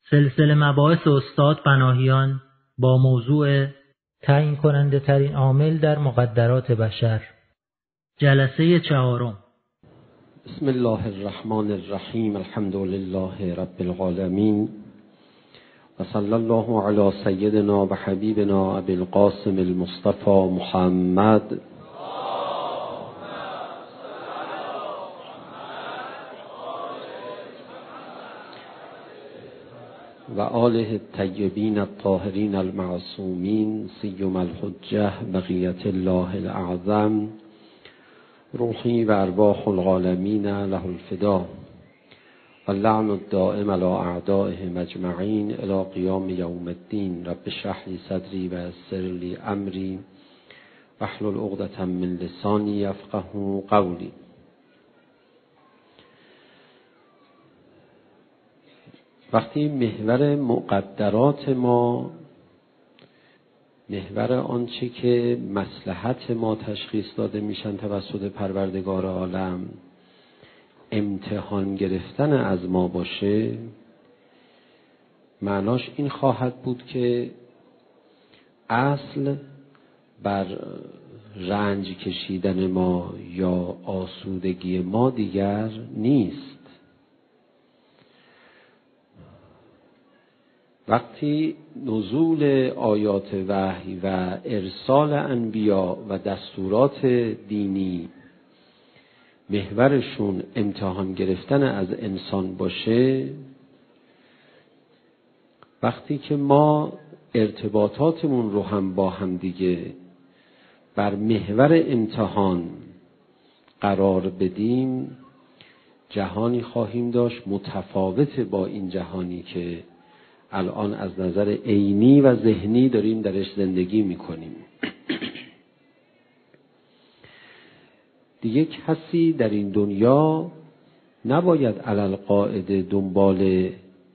سلسله مباحث استاد پناهیان با موضوع تعیین کننده ترین عامل در مقدرات بشر، جلسه 4. بسم الله الرحمن الرحیم. الحمد لله رب العالمین و صلی الله علی سیدنا و حبیبنا ابی القاسم المصطفى محمد و آله الطیبین الطاهرین المعصومین سیما الحجة بقیة الله الاعظم روحی و ارواح العالمین له الفدا و اللعن الدائم علی اعدائهم اجمعین الی قیام یوم الدین. رب اشرح لی صدری و یسر لی امری واحلل عقدة من لسانی یفقهوا قولی. وقتی محور مقدرات ما، محور آنچه که مصلحت ما تشخیص داده میشن توسط پروردگار عالم، امتحان گرفتن از ما باشه، معناش این خواهد بود که اصل بر رنج کشیدن ما یا آسودگی ما دیگر نیست. وقتی نزول آیات وحی و ارسال انبیا و دستورات دینی محورشون امتحان گرفتن از انسان باشه، وقتی که ما ارتباطاتمون رو هم با هم دیگه بر محور امتحان قرار بدیم، جهانی خواهیم داشت متفاوت با این جهانی که الان از نظر عینی و ذهنی داریم درش زندگی میکنیم. دیگه کسی در این دنیا نباید علی القاعده دنبال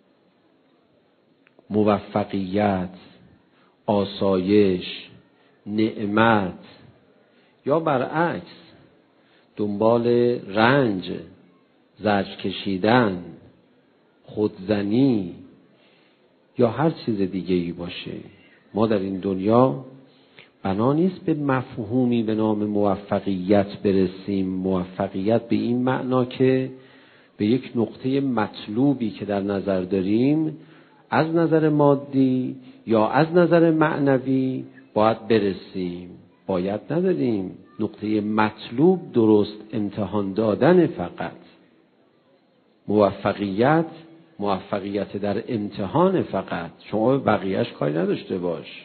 موفقیت، آسایش، نعمت یا برعکس دنبال رنج، زجر کشیدن، خودزنی یا هر چیز دیگه ای باشه. ما در این دنیا بنا نیست به مفهومی به نام موفقیت برسیم. موفقیت به این معنا که به یک نقطه مطلوبی که در نظر داریم از نظر مادی یا از نظر معنوی باید برسیم. باید نداریم. نقطه مطلوب درست امتحان دادن فقط. موفقیت در امتحان فقط. شما به بقیهش کاری نداشته باش.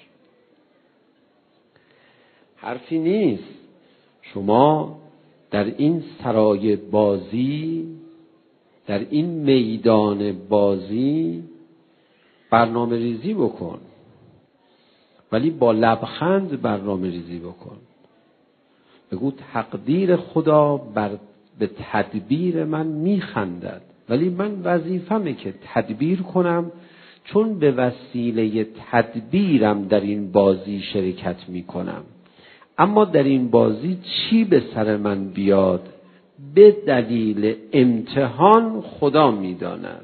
حرفی نیست شما در این سرای بازی، در این میدان بازی برنامه ریزی بکن، ولی با لبخند برنامه ریزی بکن. بگو تقدیر خدا به تدبیر من میخندد، ولی من وظیفمه که تدبیر کنم، چون به وسیله تدبیرم در این بازی شرکت میکنم. اما در این بازی چی به سر من بیاد به دلیل امتحان خدا میداند.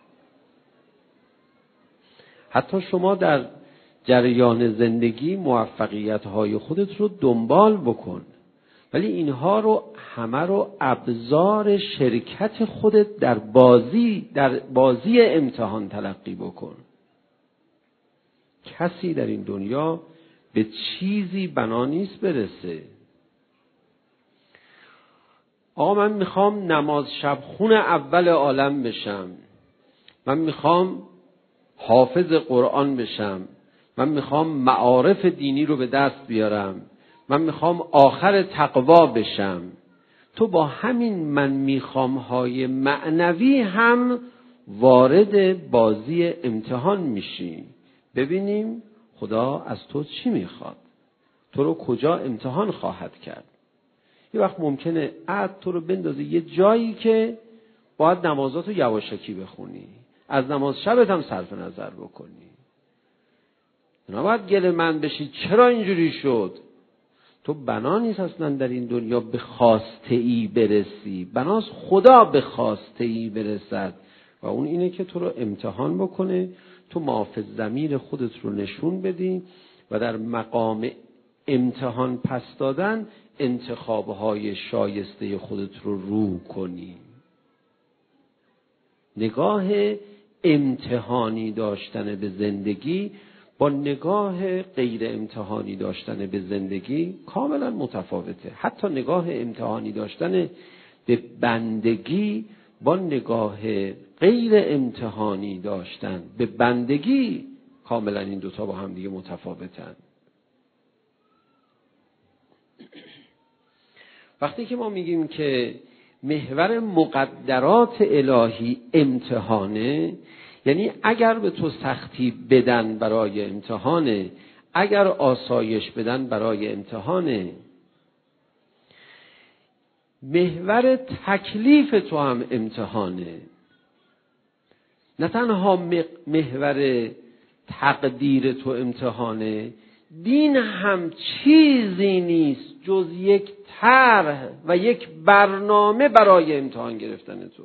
حتی شما در جریان زندگی موفقیت‌های خودت رو دنبال بکن، ولی اینها رو همه رو ابزار شرکت خودت در بازی امتحان تلقی بکن. کسی در این دنیا به چیزی بنا نیست برسه. آقا من میخوام نماز شب خون اول عالم بشم، من میخوام حافظ قرآن بشم، من میخوام معارف دینی رو به دست بیارم، من میخوام آخر تقوا بشم. تو با همین من میخوام های معنوی هم وارد بازی امتحان میشی. ببینیم خدا از تو چی میخواد، تو رو کجا امتحان خواهد کرد. یه وقت ممکنه تو رو بندازه یه جایی که باید نمازاتو یواشکی بخونی، از نماز شبت هم صرف نظر بکنی. نباید گله من بشی چرا اینجوری شد. تو بنا نیست اصلا در این دنیا به خواسته ای برسی، بناست خدا به خواسته ای برسد. و اون اینه که تو رو امتحان بکنه، تو معافظ ضمیر خودت رو نشون بدی و در مقام امتحان پس دادن انتخابهای شایسته خودت رو کنی. نگاه امتحانی داشتن به زندگی با نگاه غیر امتحانی داشتن به زندگی کاملا متفاوته. حتی نگاه امتحانی داشتن به بندگی با نگاه غیر امتحانی داشتن به بندگی کاملا این دوتا با هم دیگه متفاوتن. وقتی که ما میگیم که محور مقدرات الهی امتحانه، یعنی اگر به تو سختی بدن برای امتحانه، اگر آسایش بدن برای امتحانه. محور تکلیف تو هم امتحانه، نه تنها محور تقدیر تو امتحانه. دین هم چیزی نیست جز یک طرح و یک برنامه برای امتحان گرفتن تو.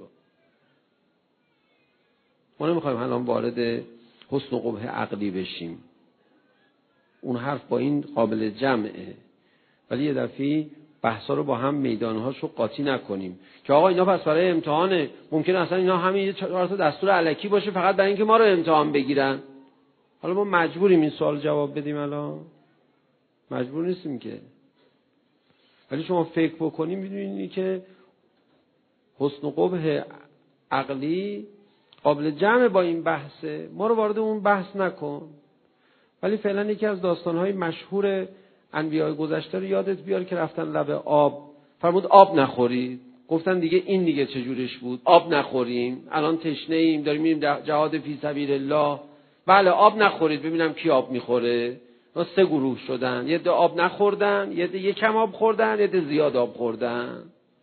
ما نمیخوایم الان وارد حسن و قبح عقلی بشیم، اون حرف با این قابل جمعه، ولی یه دفعه بحثا رو با هم میدانهاشو قاطی نکنیم که آقا اینا پس برای امتحانه. ممکنه اصلا اینا همین 4 تا دستور الکی باشه فقط برای اینکه ما رو امتحان بگیرن. حالا ما مجبوریم این سوال جواب بدیم؟ الان مجبور نیستیم که. ولی شما فکر بکنیم می‌بینید که حسن و قبح عقلی قابل جمع با این بحثه. ما رو وارد اون بحث نکن، ولی فعلا یکی از داستان‌های مشهور انبیاء گذشته رو یادت بیار که رفتن لب آب، فرمود آب نخورید. گفتن دیگه این دیگه چجورش بود؟ آب نخوریم، الان تشنه ایم، داریم میریم جهاد فی سبیل الله. بله آب نخورید ببینم کی آب میخوره. 3 گروه شدن، یه عده آب نخوردن، یه عده کم آب خوردن، یه عده زیاد آب خوردن.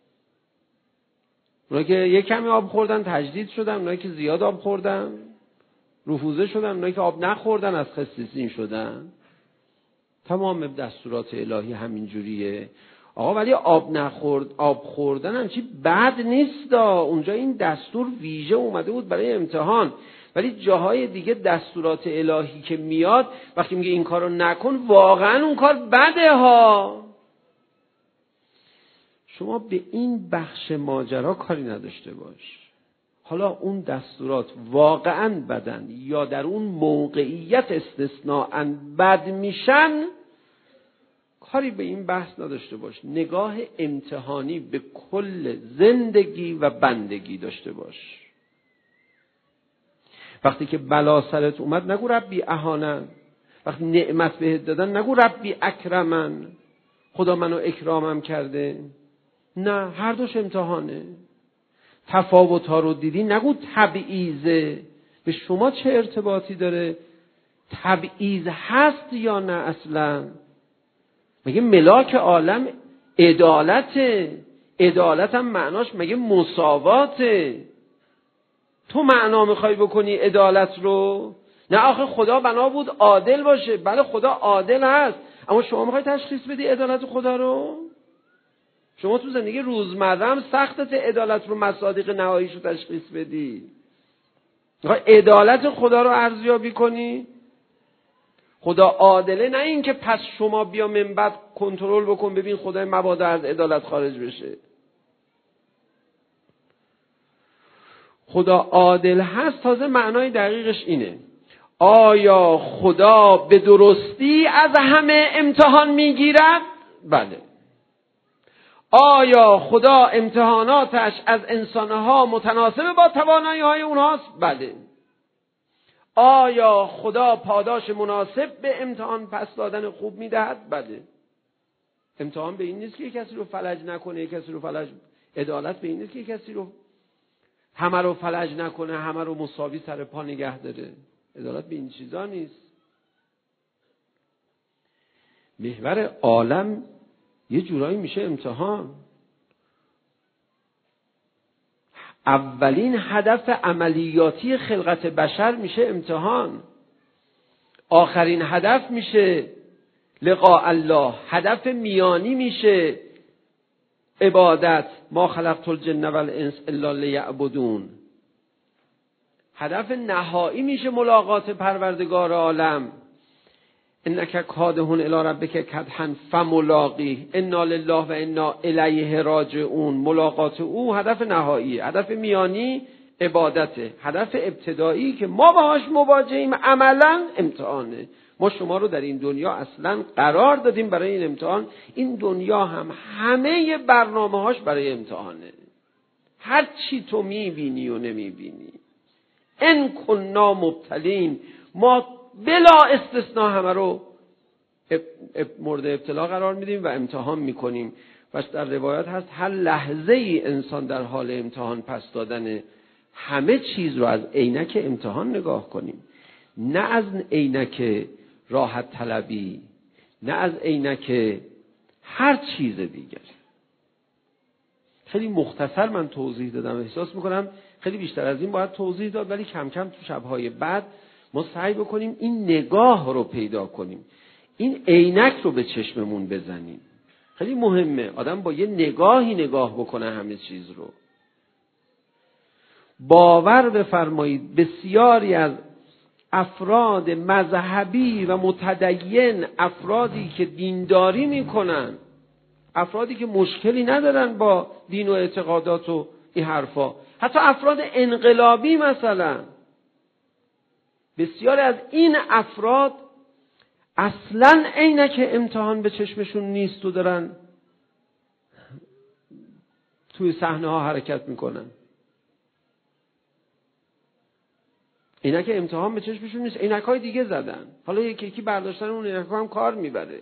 اونایی که یک کمی آب خوردن تجدید شدن، اونایی که زیاد آب خوردن رفوزه شدن، اونایی که آب نخوردن از خسیسین شدن. تمام دستورات الهی همین جوریه آقا. ولی آب خوردن هم چی بد نیست اونجا این دستور ویژه اومده بود برای امتحان. ولی جاهای دیگه دستورات الهی که میاد وقتی میگه این کارو نکن، واقعا اون کار بده ها. شما به این بخش ماجرا کاری نداشته باش. حالا اون دستورات واقعا بدن یا در اون موقعیت استثناءً بد میشن، کاری به این بحث نداشته باش. نگاه امتحانی به کل زندگی و بندگی داشته باش. وقتی که بلا سرت اومد نگو ربی اهانن. وقتی نعمت بهت دادن نگو ربی اکرمن، خدا منو اکرامم کرده. نه، هر دوش امتحانه. تفاوت ها رو دیدی نگو تبعیضه. به شما چه ارتباطی داره؟ تبعیض هست یا نه اصلا؟ مگه ملاک عالم عدالته؟ عدالت هم معناش مگه مساواته؟ تو معنا میخوای بکنی عدالت رو؟ نه آخه خدا بنا بود عادل باشه. بله خدا عادل هست، اما شما میخوای تشخیص بدی عدالت خدا رو؟ شما تو زندگی روزمره هم سختت عدالت رو مصادیق نهاییشو تشخیص بدی. میخوای عدالت خدا رو ارزیابی کنی؟ خدا عادله، نه این که پس شما بیا من بعد کنترل بکن ببین خدای مبادا از عدالت خارج بشه. خدا عادل هست، تازه معنای دقیقش اینه. آیا خدا به درستی از همه امتحان میگیرد؟ بله. آیا خدا امتحاناتش از انسانها متناسب با توانایی‌های اونهاست؟ بله. آیا خدا پاداش مناسب به امتحان پس دادن خوب میدهد؟ بله. امتحان به این نیست که کسی رو فلج نکنه، کسی رو فلج. عدالت به این نیست که کسی رو همه رو فلج نکنه، همه رو مساوی سر پا نگه داره. عدالت به این چیزا نیست. محور عالم یه جورایی میشه امتحان. اولین هدف عملیاتی خلقت بشر میشه امتحان. آخرین هدف میشه لقاء الله. هدف میانی میشه عبادت. ما خلقت الجن والانس الا لیعبدون. هدف نهایی میشه ملاقات پروردگار عالم. انک کادحون الی ربک کدحا فملاقیه انا لله و انا الیه راجعون. ملاقات او هدف نهایی، هدف میانی عبادته. هدف ابتدایی که ما باهاش مواجهیم عملا امتحانه. ما شما رو در این دنیا اصلا قرار دادیم برای این امتحان. این دنیا هم همه برنامه‌هاش برای امتحانه. هر چی تو میبینی و نمیبینی، ان کنا مبتلین، ما بلا استثناء همه رو مورد ابتلا قرار میدیم و امتحان میکنیم. و در روایت هست هر لحظه ای انسان در حال امتحان پس دادن. همه چیز رو از عینک امتحان نگاه کنیم، نه از عینک راحت طلبی، نه از عینک هر چیز دیگر. خیلی مختصر من توضیح دادم، احساس میکنم خیلی بیشتر از این باید توضیح داد، ولی کم کم تو شبهای بعد ما سعی بکنیم این نگاه رو پیدا کنیم، این عینک رو به چشممون بزنیم. خیلی مهمه آدم با یه نگاهی نگاه بکنه همه چیز رو. باور بفرمایید بسیاری از افراد مذهبی و متدین، افرادی که دینداری میکنن، افرادی که مشکلی ندارن با دین و اعتقادات و این حرفا، حتی افراد انقلابی مثلا، بسیاری از این افراد اصلاً عینک امتحان به چشمشون نیست و دارن توی صحنه ها حرکت میکنن. عینک امتحان به چشمشون نیست، عینک های دیگه زدن. حالا یکی یکی برداشتن اون عینک ها هم کار میبره.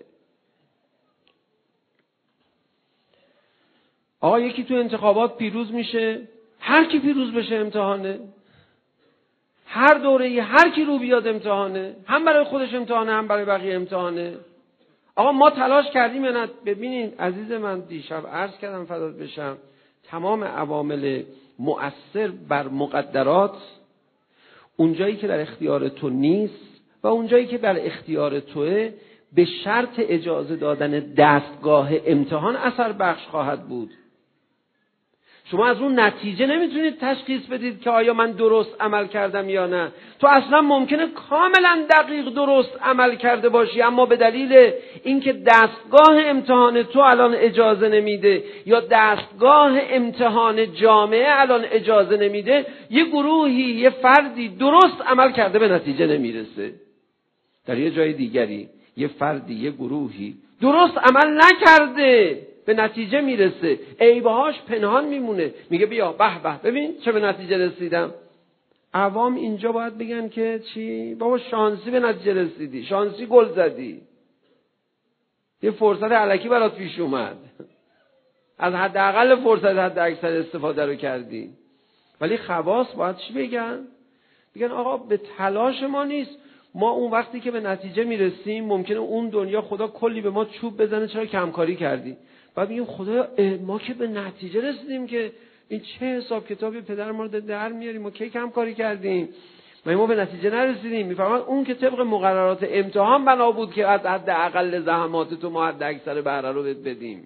آقا یکی تو انتخابات پیروز میشه، هر کی پیروز بشه امتحانه. هر دوره‌ای هر کی رو بیاد امتحانه، هم برای خودش امتحانه هم برای بقیه امتحانه. آقا ما تلاش کردیم یا نه؟ ببینید عزیز من، دیشب عرض کردم فدات بشم، تمام عوامل مؤثر بر مقدرات، اونجایی که در اختیار تو نیست و اونجایی که در اختیار توه، به شرط اجازه دادن دستگاه امتحان اثر بخش خواهد بود. شما از اون نتیجه نمیتونید تشخیص بدید که آیا من درست عمل کردم یا نه. تو اصلا ممکنه کاملا دقیق درست عمل کرده باشی، اما به دلیل اینکه دستگاه امتحان تو الان اجازه نمیده یا دستگاه امتحان جامعه الان اجازه نمیده، یه گروهی، یه فردی درست عمل کرده به نتیجه نمیرسه. در یه جای دیگری یه فردی، یه گروهی درست عمل نکرده به نتیجه میرسه، عیبهاش پنهان میمونه، میگه بیا به به ببین چه به نتیجه رسیدم. عوام اینجا باید بگن که چی؟ بابا شانسی به نتیجه رسیدی، شانسی گل زدی، یه فرصت الکی برات پیش اومد، از حداقل فرصت حد اکثر استفاده رو کردی. ولی خواص باید چی بگن؟ بگن آقا به تلاش ما نیست، ما اون وقتی که به نتیجه میرسیم ممکنه اون دنیا خدا کلی به ما چوب بزنه چرا کمکاری کردی. بعد میگیم خدا ما که به نتیجه رسیدیم که این چه حساب کتابی پدر ما رو در میاریم، ما کی کمکاری کردیم، ما به نتیجه نرسیدیم. میفهمن اون که طبق مقررات امتحان بنا بود که از حد اقل زحمات تو ما حد اکثر بهره رو بدیم.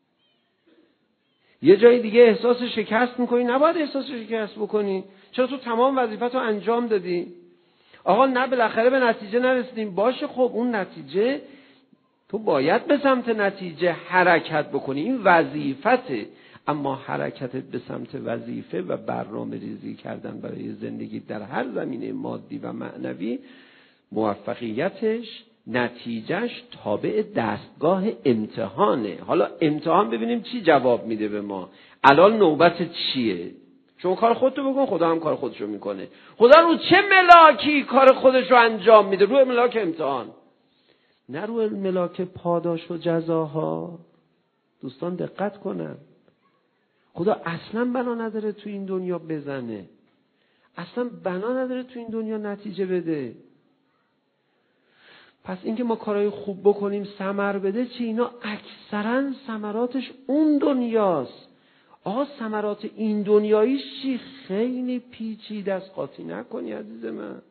یه جای دیگه احساس شکست میکنی، نباید احساس شکست بکنی، چرا تو تمام وظیفه‌تو انجام دادی. آقا نه بالاخره به نتیجه نرسیدیم، باشه خب اون نتیجه تو باید به سمت نتیجه حرکت بکنی، این وظیفته، اما حرکتت به سمت وظیفه و برنامه ریزی کردن برای زندگی در هر زمینه مادی و معنوی، موفقیتش، نتیجهش تابع دستگاه امتحانه. حالا امتحان ببینیم چی جواب میده به ما. الان نوبت چیه؟ شما کار خودتو بکن، خدا هم کار خودشو میکنه. خدا رو چه ملاکی کار خودشو انجام میده؟ روی ملاک امتحان، نه روی ملاک پاداش و جزاها. دوستان دقت کنن، خدا اصلا بنا نداره تو این دنیا بزنه، اصلا بنا نداره تو این دنیا نتیجه بده. پس اینکه ما کارهای خوب بکنیم ثمر بده چی؟ اینا اکثرا ثمراتش اون دنیاست. آقا ثمرات این دنیاییش چی؟ خیلی پیچیده است، قاطی نکنی عزیز من.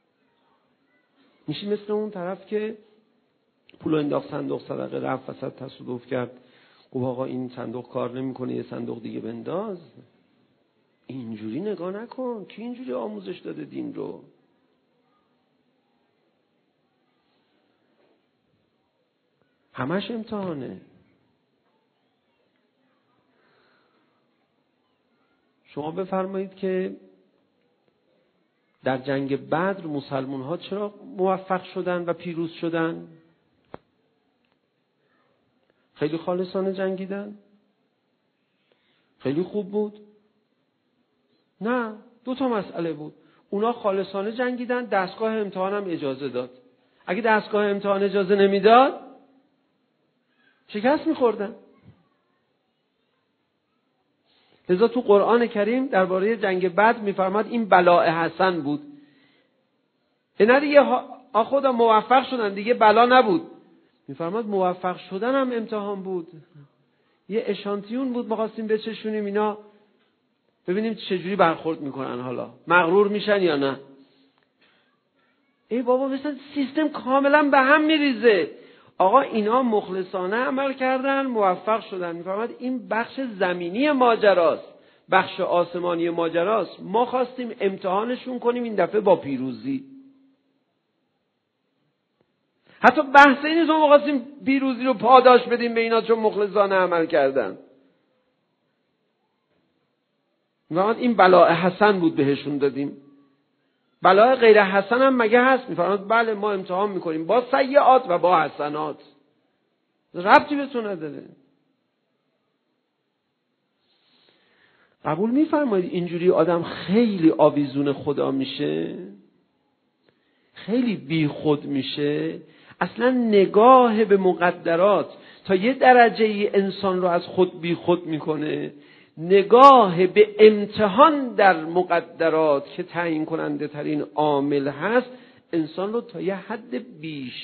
میشه مثل اون طرف که پول انداخت صندوق صدقه، رفت وسط تصادف کرد، گفت آقا این صندوق کار نمیکنه، یه صندوق دیگه بنداز. اینجوری نگاه نکن. کی اینجوری آموزش داده دین رو؟ همش امتحانه. شما بفرمایید که در جنگ بدر مسلمان ها چرا موفق شدن و پیروز شدن؟ خیلی خالصانه جنگیدن؟ خیلی خوب بود؟ نه، 2 مسئله بود. اونا خالصانه جنگیدن، دستگاه امتحان هم اجازه داد. اگه دستگاه امتحان اجازه نمیداد شکست میخوردن. لذا تو قرآن کریم درباره جنگ بدر میفرماد این بلاء حسن بود. اینا دیگه خدا موفق شدن، دیگه بلا نبود. میفرماد موفق شدن هم امتحان بود. یه اشانتیون بود، ما خواستیم بچشونیم اینا ببینیم چجوری برخورد میکنن، حالا مغرور میشن یا نه. ای بابا مثلا سیستم کاملا به هم میریزه. آقا اینا مخلصانه عمل کردن، موفق شدن. میفرماد این بخش زمینی ماجراست، بخش آسمانی ماجراست. ما خواستیم امتحانشون کنیم، این دفعه با پیروزی. حتی بحث این نیست ما خواستیم پیروزی رو پاداش بدیم به اینا چون مخلصانه عمل کردن. میفرماد این بلاء حسن بود بهشون دادیم. بلاء غیر حسن هم مگه هست؟ میفرماد بله ما امتحان میکنیم با سیئات و با حسنات. ربطی به تو نداره. قبول میفرمایید اینجوری آدم خیلی آویزون خدا میشه، خیلی بی خود میشه. اصلا نگاه به مقدرات تا یه درجه ای انسان رو از خود بی خود میکنه. نگاه به امتحان در مقدرات که تعیین کننده ترین عامل هست انسان رو تا یه حد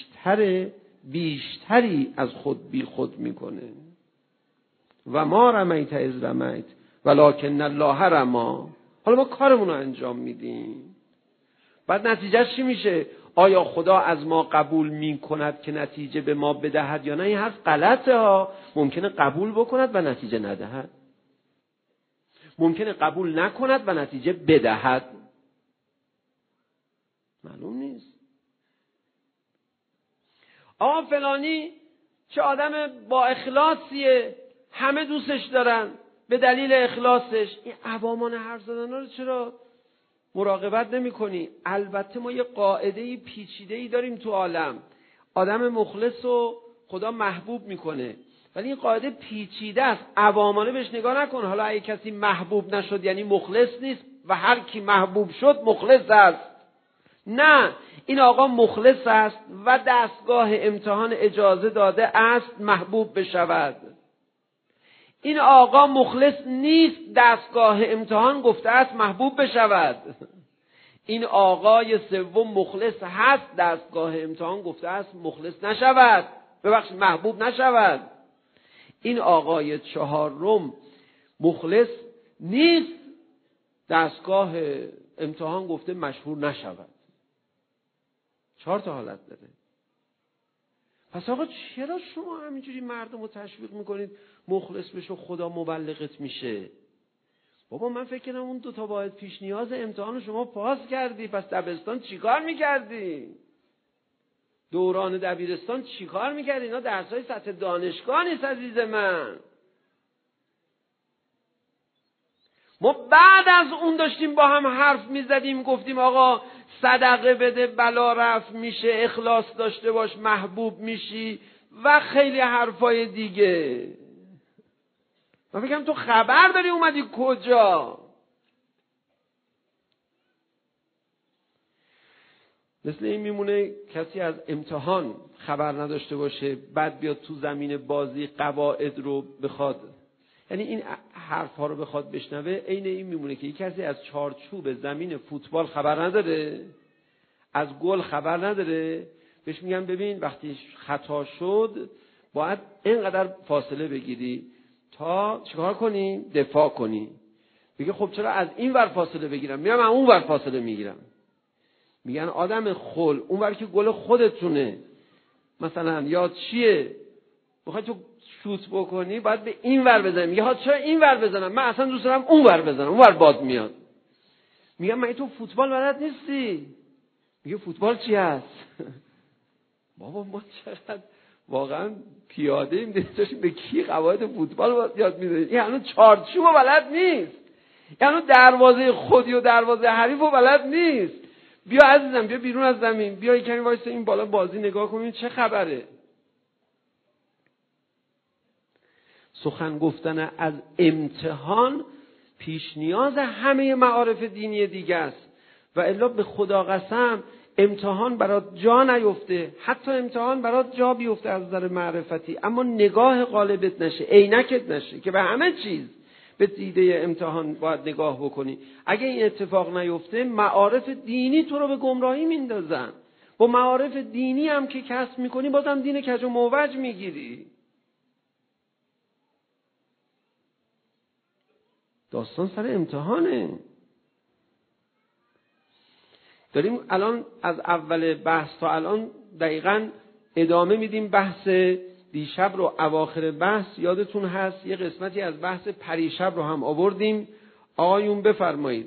بیشتری از خود بی خود میکنه. و ما رمیت اذ رمیت ولکن الله رمی. حالا ما کارمون رو انجام میدیم، بعد نتیجهش چی میشه؟ آیا خدا از ما قبول میکند که نتیجه به ما بدهد یا نه؟ این حرف غلطه ها. ممکنه قبول بکند و نتیجه ندهد، ممکنه قبول نکند و نتیجه بدهد، معلوم نیست. آقا فلانی چه آدم با اخلاصیه، همه دوستش دارن به دلیل اخلاصش. این عوامان حرف زدن رو چرا مراقبت نمی کنی؟ البته ما یه قاعده پیچیده‌ای داریم تو عالم، آدم مخلص رو خدا محبوب میکنه، ولی این قاعده پیچیده است. عوامانه بهش نگاه نکن. حالا اگه کسی محبوب نشد یعنی مخلص نیست و هر کی محبوب شد مخلص است. نه، این آقا مخلص است و دستگاه امتحان اجازه داده است محبوب بشود. این آقا مخلص نیست، دستگاه امتحان گفته است محبوب بشود. این آقای سوم مخلص هست، دستگاه امتحان گفته است مخلص نشود، ببخشید محبوب نشود. این آقای چهارم مخلص نیست، دستگاه امتحان گفته مشهور نشود. 4 حالت داره. پس آقا چرا شما همینجوری مردم رو تشویق میکنید مخلص بشو خدا مبلغت میشه؟ بابا من فکر کنم اون 2 واحد پیش نیاز امتحان شما پاس کردی، پس دبستان چیکار میکردی؟ دوران دبیرستان چیکار میکردی؟ اینا درسای سطح دانشگاه نیست عزیز من. ما بعد از اون داشتیم با هم حرف میزدیم، گفتیم آقا صدقه بده بلا رفع میشه، اخلاص داشته باش محبوب میشی و خیلی حرفای دیگه. من فکرم تو خبر داری اومدی کجا. مثل این میمونه کسی از امتحان خبر نداشته باشه، بعد بیاد تو زمین بازی قواعد رو بخواد، یعنی این حرف ها رو بخواد بشنوه. عین این میمونه که کسی از چارچوب زمین فوتبال خبر نداره، از گل خبر نداره، بهش میگن ببین وقتی خطا شد باید اینقدر فاصله بگیری تا چیکار کنی؟ دفاع کنی. میگه خب چرا از این ور فاصله بگیرم؟ میگم من اون ور فاصله میگیرم. میگن آدم خل، اون ور که گل خودتونه مثلا، یا چیه؟ میخوای تو شوت بکنی باید به این ور بزنی. میگه ها چرا این ور بزنم؟ من اصلا دوست دارم اون ور بزنم، اون ور باد میاد. میگم من تو فوتبال بلد نیستی؟ میگه فوتبال چی هست؟ بابا ما چقدر واقعا پیاده ایم داشتیم به کی قواعد فوتبال یاد میدیم. این هنوز چارچوب بلد نیست، یعنی دروازه خودی و دروازه حریف رو بلد نیست. بیا عزیزم بیا بیرون از زمین، بیا یک کمی وایسا این بالا بازی نگاه کنیم چه خبره. سخن گفتن از امتحان پیش نیاز همه معارف دینی دیگه است و الا به خدا قسم امتحان برات جا نیفته، حتی امتحان برات جا بیفته از نظر معرفتی، اما نگاه غالبت نشه، عینکت نشه که به همه چیز به دیده امتحان باید نگاه بکنی. اگه این اتفاق نیفته معارف دینی تو رو به گمراهی میندازن. با معارف دینی هم که کسب میکنی بازم دین کج و موج میگیری. داستان سر امتحانه. داریم الان از اول بحث تا الان دقیقاً ادامه میدیم بحث دیشب رو. اواخر بحث یادتون هست یه قسمتی از بحث پریشب رو هم آوردیم. آقایون بفرمایید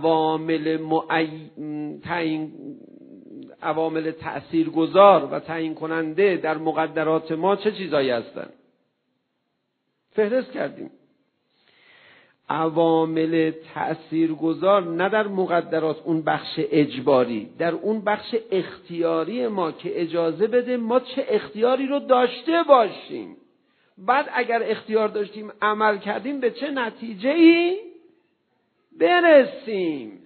عوامل تأثیرگذار و تعیین کننده در مقدرات ما چه چیزایی هستن؟ فهرست کردیم. عوامل تأثیرگذار نه در مقدرات اون بخش اجباری، در اون بخش اختیاری ما که اجازه بده ما چه اختیاری رو داشته باشیم. بعد اگر اختیار داشتیم عمل کردیم به چه نتیجه‌ای برسیم.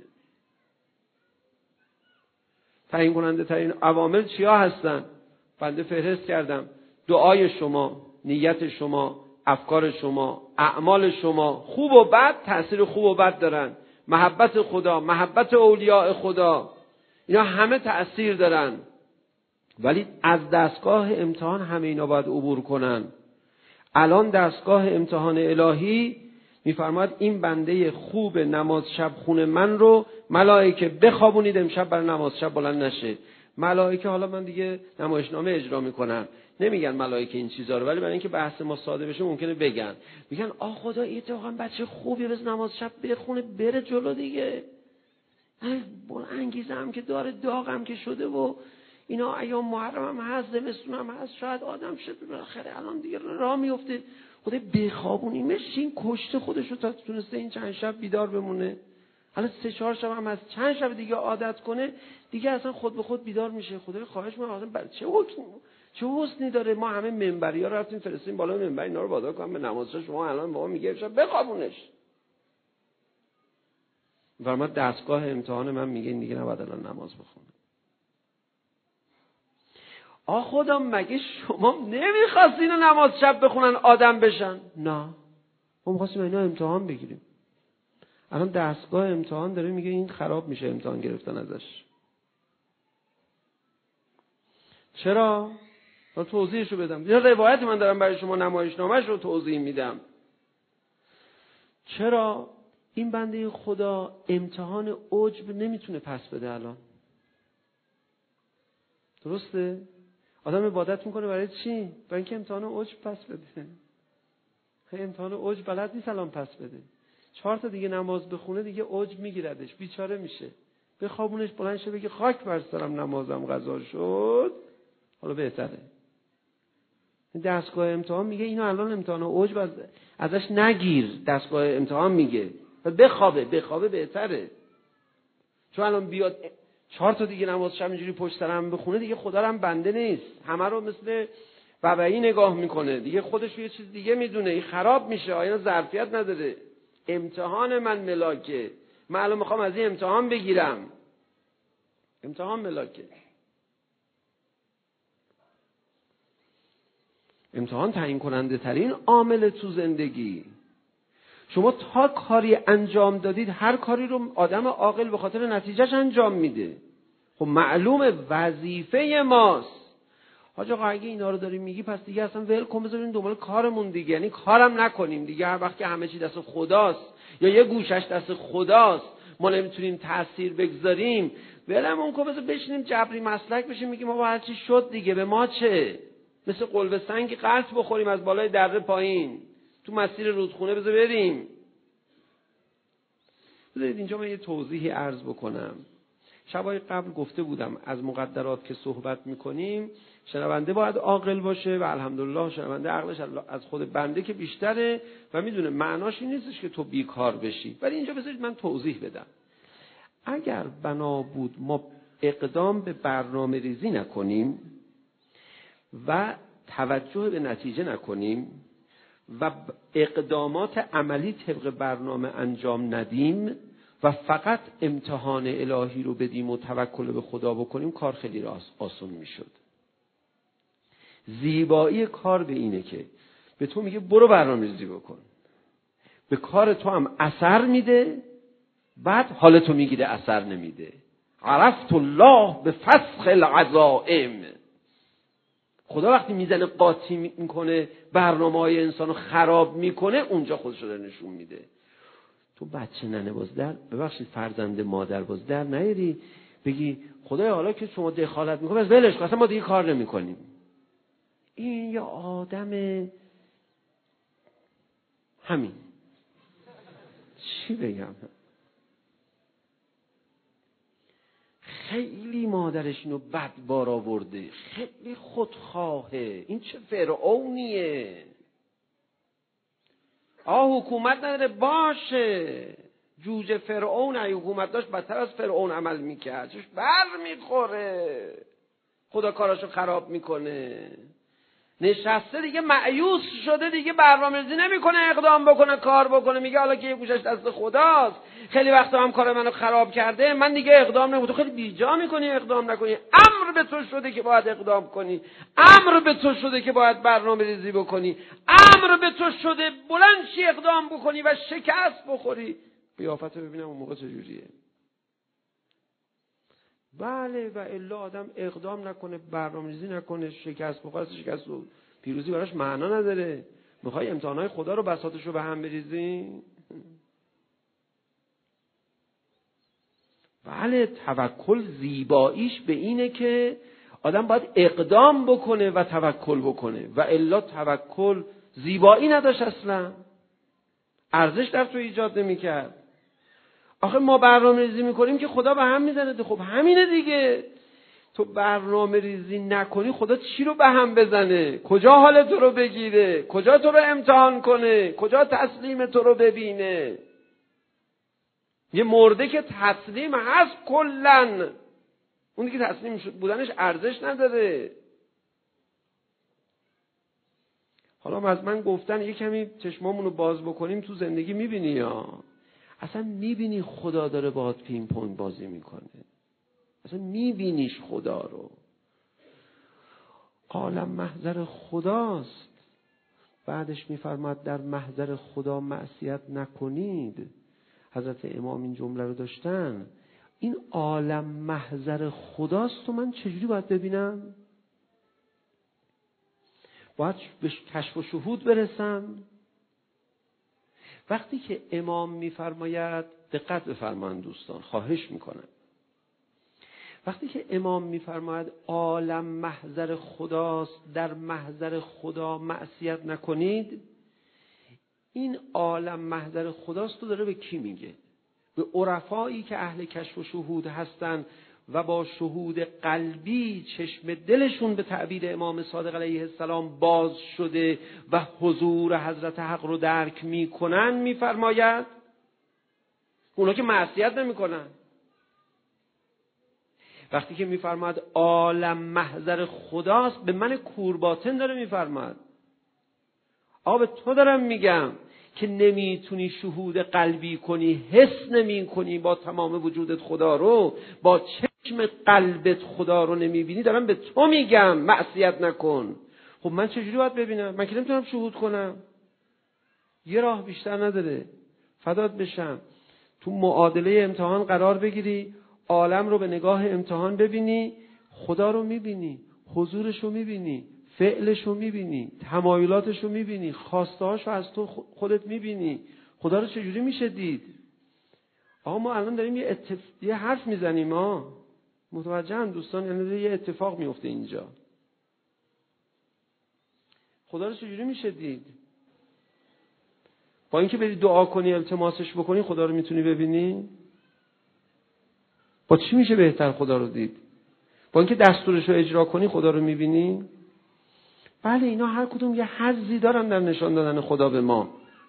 تعیین کننده ترین عوامل چیا هستن؟ بنده فهرست کردم. دعای شما، نیت شما، افکار شما، اعمال شما، خوب و بد تأثیر خوب و بد دارن. محبت خدا، محبت اولیاء خدا، اینا همه تأثیر دارن. ولی از دستگاه امتحان همه اینا باید عبور کنن. الان دستگاه امتحان الهی میفرماید این بنده خوب نماز شب خون من رو ملائکه بخوابونید امشب برای نماز شب بلند نشه. ملائکه، حالا من دیگه نمایشنامه اجرا میکنم، نمیگن ملائکه این چیزا رو، ولی برای اینکه بحث ما ساده بشه ممکنه بگن. میگن خدا این واقعا بچه خوبیه، بس نماز شب بخونه بره جلو دیگه. انگیزه هم که داره، داغم که شده و اینا، ایام محرم هم هست، زمستون هم هست، شاید آدم شد بالاخره الان دیگه راه میفته. خدا بخوابونیمش، این کشته خودشو تا تونسته این چند شب بیدار بمونه. حالا 3-4 شب هم از چند شب دیگه عادت کنه دیگه اصلا خود به خود بیدار میشه. خدای خواهش می‌کنم آدم چه حسنی داره. ما همه منبری‌ها رفتیم فرستیم بالا منبر اینا رو وادار کنم به نماز شما الان بابا میگه شب بخوابونش. فرمود دستگاه امتحان من میگه دیگه نباید الان نماز بخونه. خدا مگه شما نمیخواستین نماز شب بخونن آدم بشن؟ نه، ما می‌خواستیم اینا امتحان بگیریم. الان دستگاه امتحان داره میگه این خراب میشه امتحان گرفتن ازش. چرا؟ تا توضیحشو بدم. یه روایت من دارم برای شما، نمایشنامه‌اش رو توضیح میدم. چرا این بنده خدا امتحان عجب نمیتونه پس بده الان؟ درسته؟ آدم عبادت میکنه برای چی؟ برای اینکه امتحان عجب پس بده. امتحان عجب بلد نیست الان پس بده. 4 تا دیگه نماز بخونه دیگه عجب میگیردش، بیچاره میشه. بخوابونش بلند شه بگه خاک بر سرم نمازم قضا شد، حالا بهتره. دستگاه امتحان میگه اینو الان امتحان عجب ازش نگیر. دستگاه امتحان میگه بخوابه بهتره. چون الان بیاد 4 تا دیگه نماز شب اینجوری پشت سرم بخونه دیگه خدا هم بنده نیست، همه رو مثل ببعی نگاه میکنه دیگه، خودش یه چیز دیگه میدونه، این خراب میشه، آیا ظرفیت نداره. امتحان من ملاکه، من الان میخوام از این امتحان بگیرم. امتحان ملاکه. امتحان تعیین کننده ترین عامل تو زندگی. شما تا کاری انجام دادید، هر کاری رو آدم عاقل به خاطر نتیجهش انجام میده. خب معلومه وظیفه ماست. حاج آقا اگه اینا رو داریم میگی پس دیگه اصلا ول کن، بذاریم دنبال کارمون دیگه، یعنی کارم نکنیم دیگه. هر وقت که همه چی دست خداست یا یه گوشش دست خداست ما نمیتونیم تأثیر بگذاریم، ولمون کن، بذار بشینیم جبری مسلک بشیم میگیم ما هر چی شد دیگه به ما چه. مثل قلب سنگ قلط بخوریم از بالای دره پایین، تو مسیر رودخونه بذار بریم. بذارید اینجا من یه توضیحی عرض بکنم. شبای قبل گفته بودم از مقدرات که صحبت میکنیم شنونده باید عاقل باشه و الحمدلله شنونده عقلش از خود بنده که بیشتره و میدونه معناش این نیستش که تو بیکار بشی. ولی اینجا بذارید من توضیح بدم. اگر بنا بود ما اقدام به برنامه ریزی نکنیم و توجه به نتیجه نکنیم و اقدامات عملی طبق برنامه انجام ندیم و فقط امتحان الهی رو بدیم و توکل به خدا بکنیم، کار خیلی آسون میشد. زیبایی کار به اینه که به تو میگه برو برنامه‌ریزی بکن، به کار تو هم اثر میده، بعد حال تو میگیره اثر نمیده. عرفت الله به فسخ العزائم. خدا وقتی میزنه قاطی میکنه برنامه‌های انسانو خراب میکنه، اونجا خودش رو نشون میده. تو بچه ننه بازدر، ببخشید فرزند مادر بازدر نیاری بگی خدایا حالا که شما دخالت میکنی بس ولش کن، اصلا ما دیگه کار نمیکنیم. این یه آدم همین چی بگم، خیلی مادرش اینو بد بار آورده، خیلی خودخواهه، این چه فرعونیه. حکومت نداره باشه، جوجه فرعون اگه حکومت داشت بدتر از فرعون عمل میکرد، چش بر میخوره، خدا کاراشو خراب میکنه. نشسته دیگه مایوس شده، دیگه برنامه‌ریزی نمیکنه اقدام بکنه کار بکنه، میگه حالا که یه گوشش دست خداست، خیلی وقتا هم کار منو خراب کرده، من دیگه اقدام نمیکنم. تو خیلی بیجا میکنی اقدام نکنی. امر به تو شده که باید اقدام کنی، امر به تو شده که باید برنامه‌ریزی بکنی، امر به تو شده بلند چی اقدام بکنی و شکست بخوری. قیافت رو ببینم اون موقع چجوریه. بله و الا آدم اقدام نکنه، برنامه‌ریزی نکنه، شکست بخوره، شکست و پیروزی براش معنا نداره. میخوای امتحانات خدا رو بساطش رو به هم بریزی؟ بله توکل زیباییش به اینه که آدم باید اقدام بکنه و توکل بکنه و الا توکل زیبایی نداشت، اصلا ارزش در تو ایجاد نمی‌کرد. آخه ما برنامه ریزی میکنیم که خدا به هم میزنه. خب همینه دیگه، تو برنامه ریزی نکنی خدا چی رو به هم بزنه؟ کجا حال تو رو بگیره؟ کجا تو رو امتحان کنه؟ کجا تسلیم تو رو ببینه؟ یه مرده که تسلیم هست کلن، اون دیگه تسلیم بودنش ارزش نداره. حالا از من گفتن یه کمی چشمامونو باز بکنیم تو زندگی میبینی یا اصلا میبینی خدا داره باهات پینگ پونگ بازی میکنه، اصلا میبینیش خدا رو. عالم محضر خداست. بعدش میفرماد در محضر خدا معصیت نکنید. حضرت امام این جمله رو داشتن. این عالم محضر خداست و من چجوری باید ببینم؟ باید به کشف و شهود برسم. وقتی که امام میفرماید دقت بفرمایید دوستان، خواهش میکنم. وقتی که امام میفرماید عالم محضر خداست، در محضر خدا معصیت نکنید، این عالم محضر خداست رو داره به کی میگه؟ به عرفایی که اهل کشف و شهود هستن و با شهود قلبی چشم دلشون به تعبیر امام صادق علیه السلام باز شده و حضور حضرت حق رو درک میکنن. میفرماید اونا که معصیت نمیکنن. وقتی که میفرماید عالم محضر خداست، به من کورباطن داره میفرماید. به تو دارم میگم که نمیتونی شهود قلبی کنی، حس نمی کنی با تمام وجودت خدا رو، با چشم قلبت خدا رو نمیبینی. دارم به تو میگم معصیت نکن. خب من چجوری باید ببینم؟ من که نمیتونم شهود کنم. یه راه بیشتر نداره. فدات بشم تو معادله امتحان قرار بگیری، عالم رو به نگاه امتحان ببینی، خدا رو میبینی، حضورش رو میبینی، فعلش رو میبینی، تمایلاتش رو میبینی، خواستهاش رو از تو خودت میبینی. خدا رو چجوری میشه دید؟ ما الان داریم یه حرف میزنیم، متوجه هم دوستان، یعنی یه اتفاق میفته اینجا. خدا رو چجوری میشه دید؟ با اینکه بری دعا کنی التماسش بکنی خدا رو میتونی ببینی؟ با چی میشه بهتر خدا رو دید؟ با اینکه دستورش رو اجرا کنی خدا رو میبینی؟ بله اینا هر کدوم یه حظی دارن در نشان دادن خدا به ما.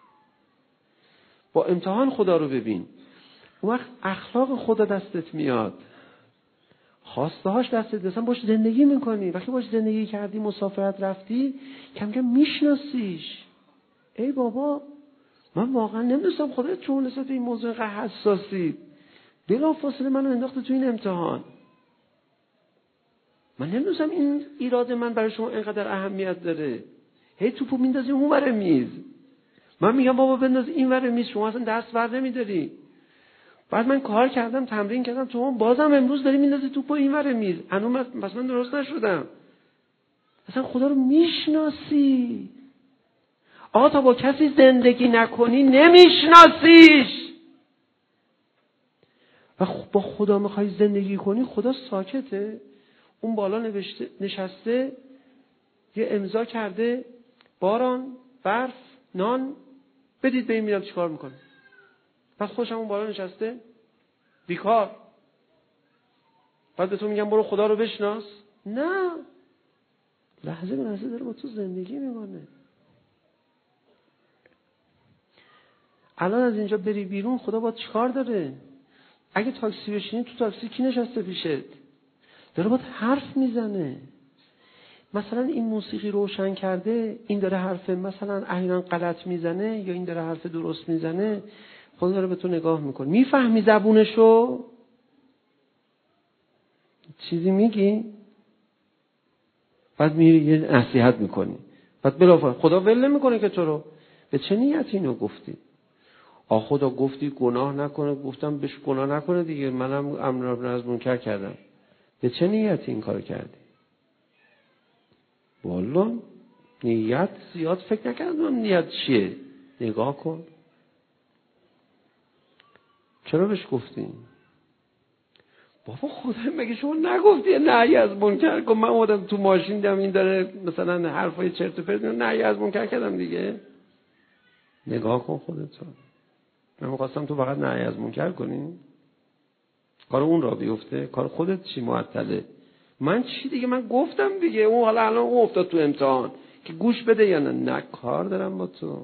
با امتحان خدا رو ببین. اون وقت اخلاق خدا دستت میاد، خواسته هاش دستت میاد، مثلا باش زندگی میکنی. وقتی باش زندگی کردی، مسافرت رفتی، کم کم میشناسیش. ای بابا من واقعا نمیدونستم خدا چون نسبت به این موضوع اینقدر حساسی. بلافاصله منو انداخت تو این امتحان. من نمیدونستم این ایراد من برای شما اینقدر اهمیت داره. هی توپو میندازی اون ور میز، من میگم بابا بنداز این ور میز، شما اصلا دست بر نمیداری. بعد من کار کردم، تمرین کردم، تو بازم امروز داری میندازی توپو این ور میز. پس من درست نشدم. اصلا خدا رو میشناسی. آقا تا با کسی زندگی نکنی نمیشناسیش. و با خدا میخوای زندگی کنی، خدا ساکته. اون بالا نشسته، یه امضا کرده، باران، برف، نان بدید به این، میرم چیکار میکنه. پس خودش اون بالا نشسته بیکار. بعد به تو میگم برو خدا رو بشناس. نه، لحظه به لحظه داره با تو زندگی میکنه. الان از اینجا بری بیرون، خدا با چیکار داره؟ اگه تاکسی بشینی، تو تاکسی کی نشسته پیشت؟ داره باهات حرف میزنه. مثلا این موسیقی روشن کرده، این داره حرف مثلا احیانا غلط میزنه یا این داره حرف درست میزنه، خدا داره به تو نگاه میکنه. میفهمی زبونشو؟ چیزی میگی؟ بعد میری یه نصیحت میکنی، بعد بلافاصله خدا ول نمیکنه که تو رو. به چه نیتی اینو گفتی؟ خدا گفتی گناه نکنه، گفتم بهش گناه نکنه دیگه، منم امر از منکر کردم. به چه نیتی این کار کردی؟ والله نیت زیاد فکر نکردم. نیت چیه؟ نگاه کن. چرا بهش گفتی؟ بابا خدا مگه شما نگفتی نهی از منکر کن؟ من اومدم تو ماشین دیدم این داره مثلا حرفای چرت و پرت، نهی از منکر کردم دیگه. نگاه کن خودت. من می‌خواستم تو فقط نهی از منکر کنی، کار اون را بیفته. کار خودت چی معطله؟ من چی دیگه؟ من گفتم دیگه. اون حالا الان اون افتاد تو امتحان که گوش بده یا نه کار دارم با تو.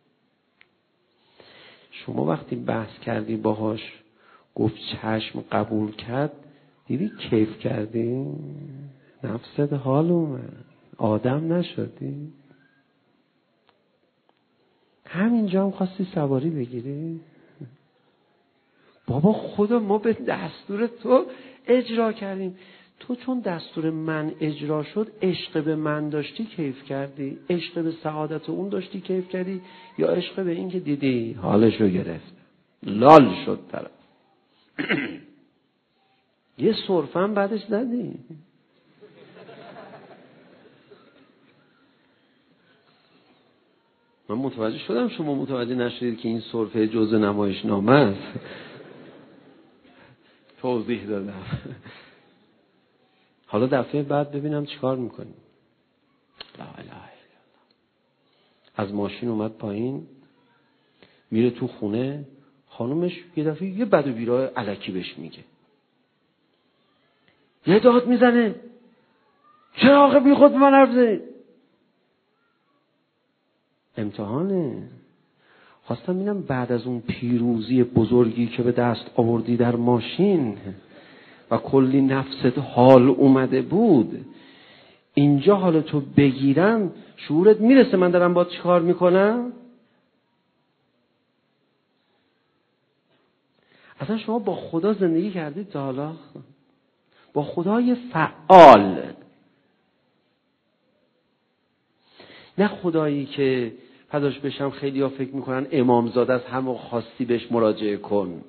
شما وقتی بحث کردی باهاش، گفت چشم، قبول کرد، دیدی کیف کردی؟ نفست حال اومد، آدم نشدی؟ همینجا هم خواستی سواری بگیری؟ بابا خدا ما به دستور تو اجرا کردیم. تو چون دستور من اجرا شد، عشق به من داشتی کیف کردی؟ عشق به سعادت اون داشتی کیف کردی؟ یا عشق به این که دیدی حالشو گرفت لال شد طرف؟ یه سرفم بعدش زدی. من متوجه شدم شما متوجه نشدید که این سرفه جزء نمایشنامه است. توضیح دادم. حالا دفعه بعد ببینم چیکار میکنی. لا اله الا الله. از ماشین اومد پایین، میره تو خونه، خانومش یه دفعه یه بد و بیراه الکی بهش میگه، یه داد میزنه، چرا آخه بی خود به من حرف زنی؟ امتحانه. خواستم ببینم بعد از اون پیروزی بزرگی که به دست آوردی در ماشین و کلی نفست حال اومده بود، اینجا حالا تو بگیرم شعورت میرسه من دارم با چی کار میکنم؟ اصلا شما با خدا زندگی کردید تا حالا؟ با خدای فعال، نه خدایی که پداش بشم خیلی ها فکر میکنن امامزاده از همه خواستی بهش مراجعه کن.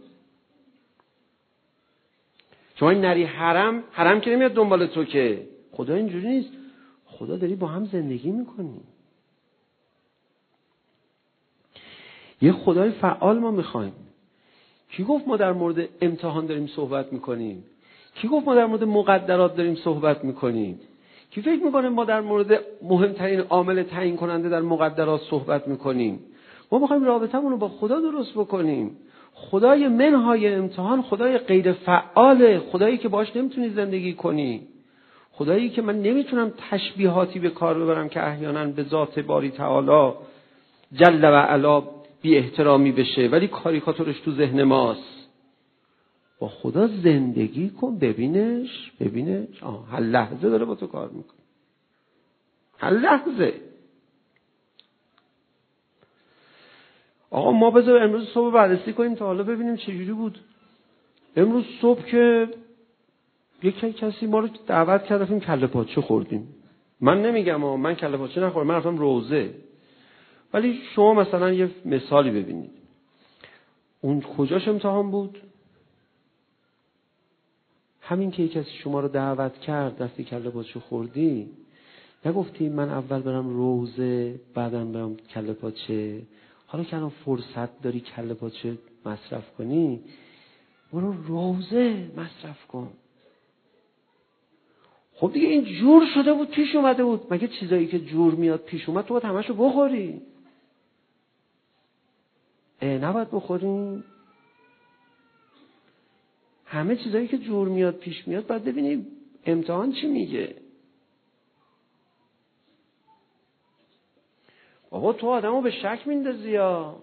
شما این نری حرم که نمیاد دنبال تو، که خدا اینجوری نیست. خدا داری با هم زندگی میکنی. یه خدای فعال ما میخوایم. کی گفت ما در مورد امتحان داریم صحبت میکنیم؟ کی گفت ما در مورد مقدرات داریم صحبت میکنیم؟ کی فکر میکنه ما در مورد مهمترین عامل تعیین کننده در مقدرات صحبت میکنیم؟ ما میخوایم رابطمون رو با خدا درست بکنیم. خدای منهای امتحان خدای غیر فعاله، خدایی که باش نمیتونی زندگی کنی، خدایی که من نمیتونم تشبیهاتی به کار ببرم که احیانا به ذات باری تعالی جل و علا بی احترامی بشه، ولی کاریکاتورش تو ذهن ماست. با خدا زندگی کن، ببینش. هر لحظه داره با تو کار میکنه، هر لحظه. آقا ما بذار امروز صبح بررسی کنیم تا حالا ببینیم چجوری بود. امروز صبح که یکی کسی ما رو دعوت کرد رفتیم کله پاچه خوردیم. من نمیگم من کله پاچه نخوردم، من رفتم روزه، ولی شما مثلا یه مثالی ببینید. اون کجاش امتحان بود؟ همین که یک کسی شما رو دعوت کرد رفتی کله پاچه خوردی، نگفتی من اول برم روزه بعدم برم کله پاچه؟ حالا که الان فرصت داری کله پاچه مصرف کنی، برو روزه مصرف کن. خب دیگه این جور شده بود، پیش اومده بود. مگه چیزایی که جور میاد پیش اومد تو باید همشو بخوری؟ نباید بخوریم؟ همه چیزایی که جور میاد پیش میاد باید ببینیم امتحان چی میگه. بابا تو آدمو به شک میندازی یا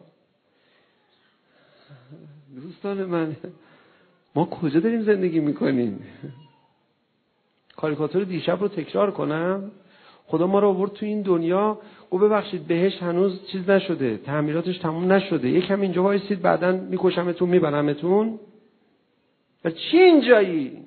دوستان من. ما کجا داریم زندگی میکنیم؟ کاریکاتور دیشب رو تکرار کنم. خدا ما رو آورد تو این دنیا، گفت ببخشید بهشت هنوز چیز نشده، تعمیراتش تموم نشده، یکم اینجا وایسید بعداً میکشمتون میبرمتون. و چی اینجایی؟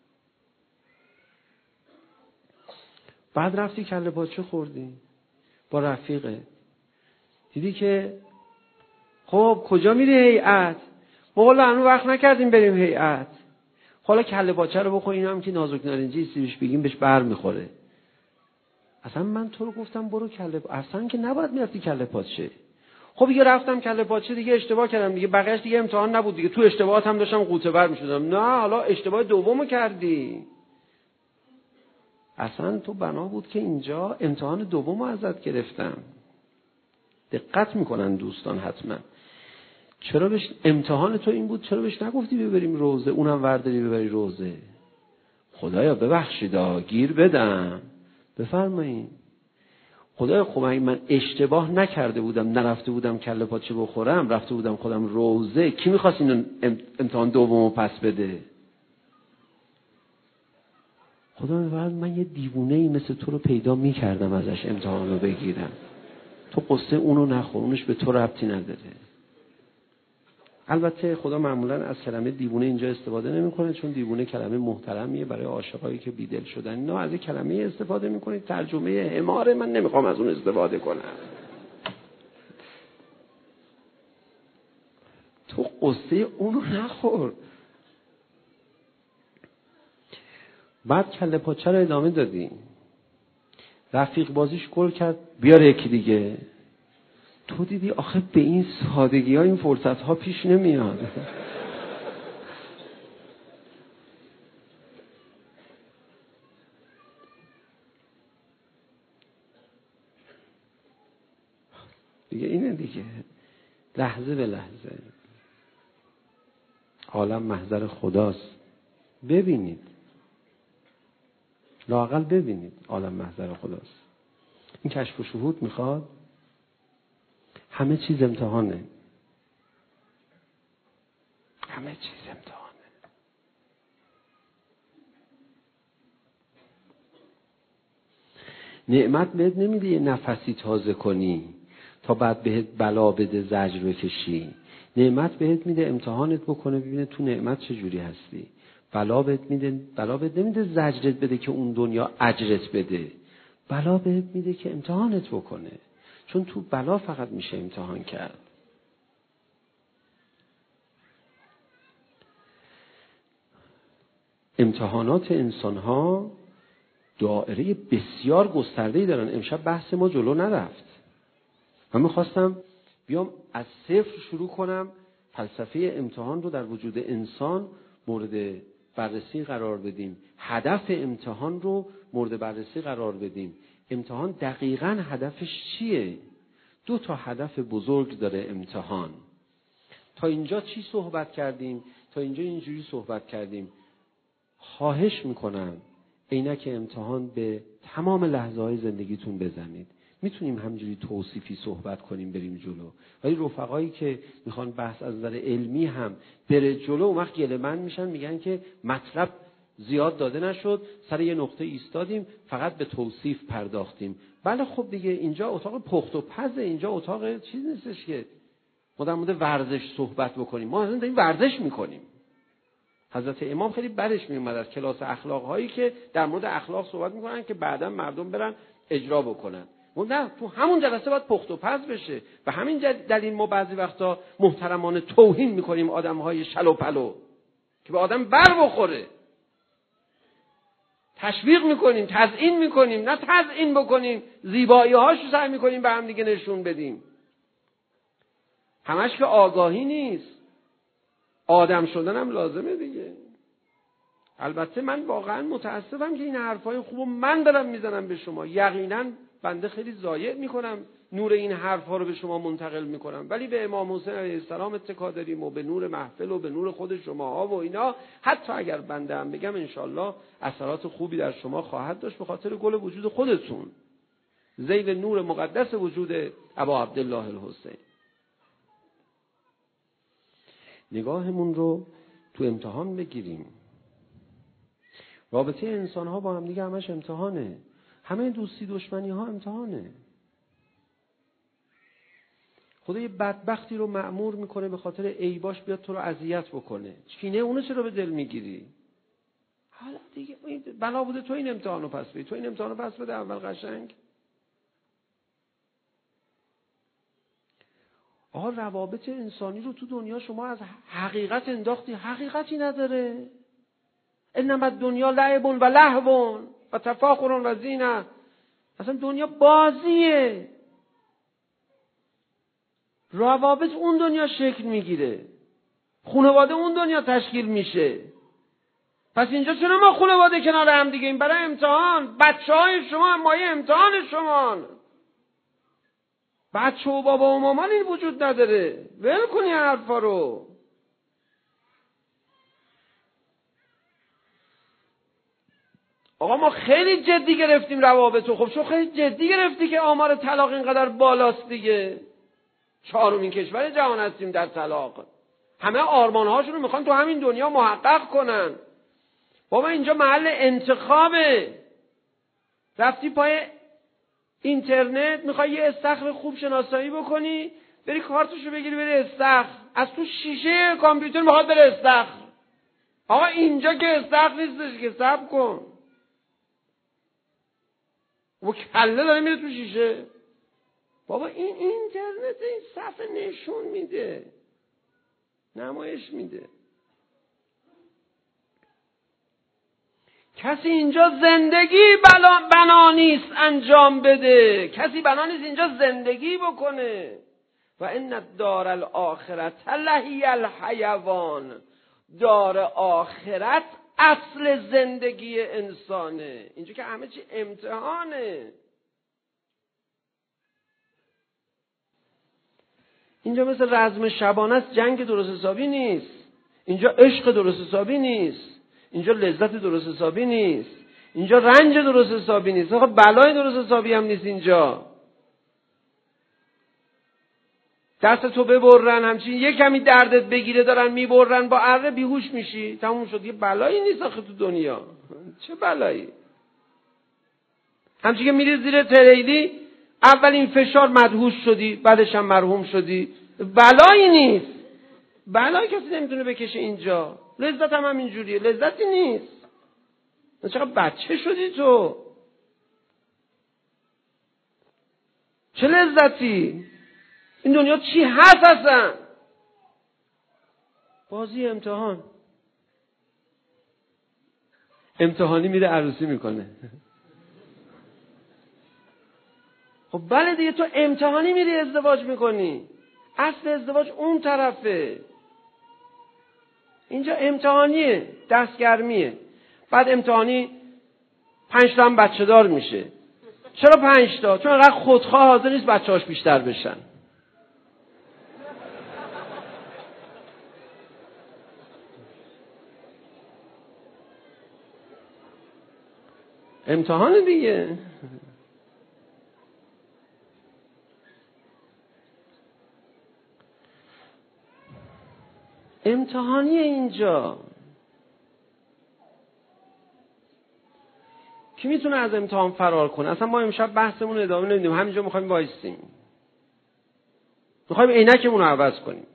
بعد رفتی کله پاچه خوردی با رفیقه، دیدی که خب کجا میری هیئت؟ ما حالا هنوز وقت نکردیم بریم هیئت. حالا کله پاچه رو بخور، این هم که نازک نارنجی سیبش بگیم بهش بر میخوره. اصلا من تو رو گفتم برو اصلا که نباید میرفتی کله پاچه. خب دیگه رفتم کله پاچه، دیگه اشتباه کردم دیگه، بقیه‌اش دیگه امتحان نبود دیگه، تو اشتباهات هم داشتم قوطه بر میشدم. نه حالا اشتباه دومو کردی. اصلا تو بنا بود که اینجا امتحان دومو ازت گرفتم. دقت میکنن دوستان حتما. چرا بهش امتحان تو این بود، چرا بهش نگفتی ببریم روزه، اونم ورداری ببری روزه؟ خدایا ببخشید گیر بدم، بفرمایید. خدایا خب من اشتباه نکرده بودم، نرفته بودم کله پاچه بخورم، رفته بودم خودم روزه، کی میخواست این امتحان دومو پس بده؟ خدا می‌فرماید من یه دیوونه‌ای مثل تو رو پیدا میکردم ازش امتحان رو بگیرم. تو قصه اونو نخور، اونش به تو ربطی نداره. البته خدا معمولا از کلمه دیوونه اینجا استفاده نمیکنه، چون دیوونه کلمه محترمیه برای عاشقایی که بیدل شدن. اینا از این کلمه استفاده میکنید، ترجمه حماره، من نمیخوام از اون استفاده کنم. تو قصه اونو نخور. بعد کله پاچه رو ادامه دادی، رفیق بازیش گل کرد بیاره یکی دیگه. تو دیدی آخه به این سادگی ها این فرصت ها پیش نمیاد. دیگه اینه دیگه، لحظه به لحظه. عالم محضر خداست، ببینید، لااقل ببینید عالم محضر خداست. این کشف و شهود میخواد. همه چیز امتحانه، همه چیز امتحانه. نعمت بهت نمیده یه نفسی تازه کنی تا بعد بهت بلا بده زجر بکشی. نعمت بهت میده امتحانت بکنه ببینه تو نعمت چجوری هستی. بلا بهت نمیده زجرت بده که اون دنیا اجرت بده. بلا بهت میده که امتحانت بکنه، چون تو بلا فقط میشه امتحان کرد. امتحانات انسان‌ها دائره بسیار گسترده‌ای دارن. امشب بحث ما جلو نرفت. من میخواستم بیام از صفر شروع کنم، فلسفه امتحان رو در وجود انسان مورد بررسی قرار بدیم، هدف امتحان رو مورد بررسی قرار بدیم. امتحان دقیقاً هدفش چیه؟ 2 تا هدف بزرگ داره امتحان. تا اینجا چی صحبت کردیم؟ تا اینجا اینجوری صحبت کردیم. خواهش میکنم عینک امتحان به تمام لحظه‌های زندگیتون بزنید. میتونیم همجوری توصیفی صحبت کنیم بریم جلو، ولی رفقایی که میخوان بحث از نظر علمی هم بره جلو اون وقت گله‌مند میشن، میگن که مطلب زیاد داده نشد، سر یه نقطه ایستادیم، فقط به توصیف پرداختیم. بله خب دیگه اینجا اتاق پخت و پزه، اینجا اتاق چیز نیستش که ما در مورد ورزش صحبت بکنیم. ما اصلا داریم ورزش میکنیم. حضرت امام خیلی برش میومد از کلاس اخلاق هایی که در مورد اخلاق صحبت میکنن که بعدا مردم برن اجرا بکنن. نه، تو همون جلسه باید پخت و پز بشه. و همین دلیل ما بعضی وقتا محترمانه توهین میکنیم آدمهای شل و پلو که به آدم بر بخوره. تشویق میکنیم، تزیین میکنیم، نه تزیین بکنیم زیبایی هاشو سعی میکنیم به هم دیگه نشون بدیم. همش که آگاهی نیست، آدم شدن هم لازمه دیگه. البته من واقعا متاسفم که این حرفای خوبو من دارم میزنم به شما. یقینا بنده خیلی ضایع میکنم نور این حرفا رو به شما منتقل میکنم، ولی به امام حسین علیه السلام اتکا داریم و به نور محفل و به نور خود شماها و اینا. حتی اگر بنده هم بگم انشالله اثرات خوبی در شما خواهد داشت به خاطر گل وجود خودتون، ذیل نور مقدس وجود ابا عبدالله الحسین. نگاهمون رو تو امتحان بگیریم. رابطه انسان ها با هم دیگه همش امتحانه. همه دوستی دشمنی ها امتحانه. خدا یه بدبختی رو مأمور میکنه به خاطر عیباش بیاد تو رو اذیت بکنه. کینه اونو چرا به دل میگیری؟ حالا دیگه بلا بوده تو این امتحانو پس بده، تو این امتحانو پس بده اول قشنگ. آقا روابط انسانی رو تو دنیا شما از حقیقت انداختی، حقیقتی نداره. انما دنیا لعب و لهو و تفاخر و زینه. اصلا دنیا بازیه. روابط اون دنیا شکل میگیره، خانواده اون دنیا تشکیل میشه. پس اینجا چرا ما خانواده کنار هم دیگه؟ این برای امتحان. بچه‌های شما مایه امتحان شما. بچه و بابا و مامان این وجود نداره. ول کنی حرفا رو. آقا ما خیلی جدی گرفتیم روابطو. خب چون خیلی جدی گرفتی که آمار طلاق اینقدر بالاست دیگه. 4مین کشور جهان هستیم در طلاق. همه آرمان‌هاشون رو میخوان تو همین دنیا محقق کنن. بابا اینجا محل انتخابه. رفتی پای اینترنت میخوای یه استخر خوب شناسایی بکنی، بری کارتشو بگیری بری استخر. از تو شیشه کامپیوتر میخواد بره استخر. آقا اینجا که استخر نیستش که، صبر کن. و کله داره میره تو شیشه. بابا این اینترنت این صفحه نشون میده، نمایش میده. کسی اینجا زندگی بنا نیست انجام بده. کسی بنا نیست اینجا زندگی بکنه. و ان الدار الاخرت لهی الحیوان. دار آخرت اصل زندگی انسانه. اینجا که همه چی امتحانه. اینجا مثل رزم شبانه است، جنگ درست حسابی نیست. اینجا عشق درست حسابی نیست. اینجا لذت درست حسابی نیست. اینجا رنج درست حسابی نیست. آخه بلای درست حسابی هم نیست اینجا. دست تو ببرن همچین یه کمی دردت بگیره دارن میبرن با اره بیهوش میشی، تموم شد. یه بلایی نیست آخه تو دنیا. چه بلایی؟ همچین که میری زیر تریلی اولین فشار مدهوش شدی، بعدش هم مرحوم شدی. بلایی نیست. بلایی کسی نمیتونه بکشه اینجا. لذت هم اینجوریه، لذتی نیست. چقدر بچه شدی تو؟ چه لذتی؟ این دنیا چی هست اصلا؟ بازی امتحان. امتحانی میره عروسی میکنه. خب بله دیگه، تو امتحانی میری ازدواج میکنی. اصل ازدواج اون طرفه. اینجا امتحانیه، دستگرمیه. بعد امتحانی 5 تا هم بچه دار میشه. چرا 5 تا؟ چون انقدر خودخواه حاضر نیست بچه‌هاش بیشتر بشن. امتحان دیگه. امتحانیه اینجا. کی میتونه از امتحان فرار کنه؟ اصلا ما امشب بحثمون ادامه نمیدیم، همینجا میخوایم وایسیم، میخوایم عینکمون رو عوض کنیم.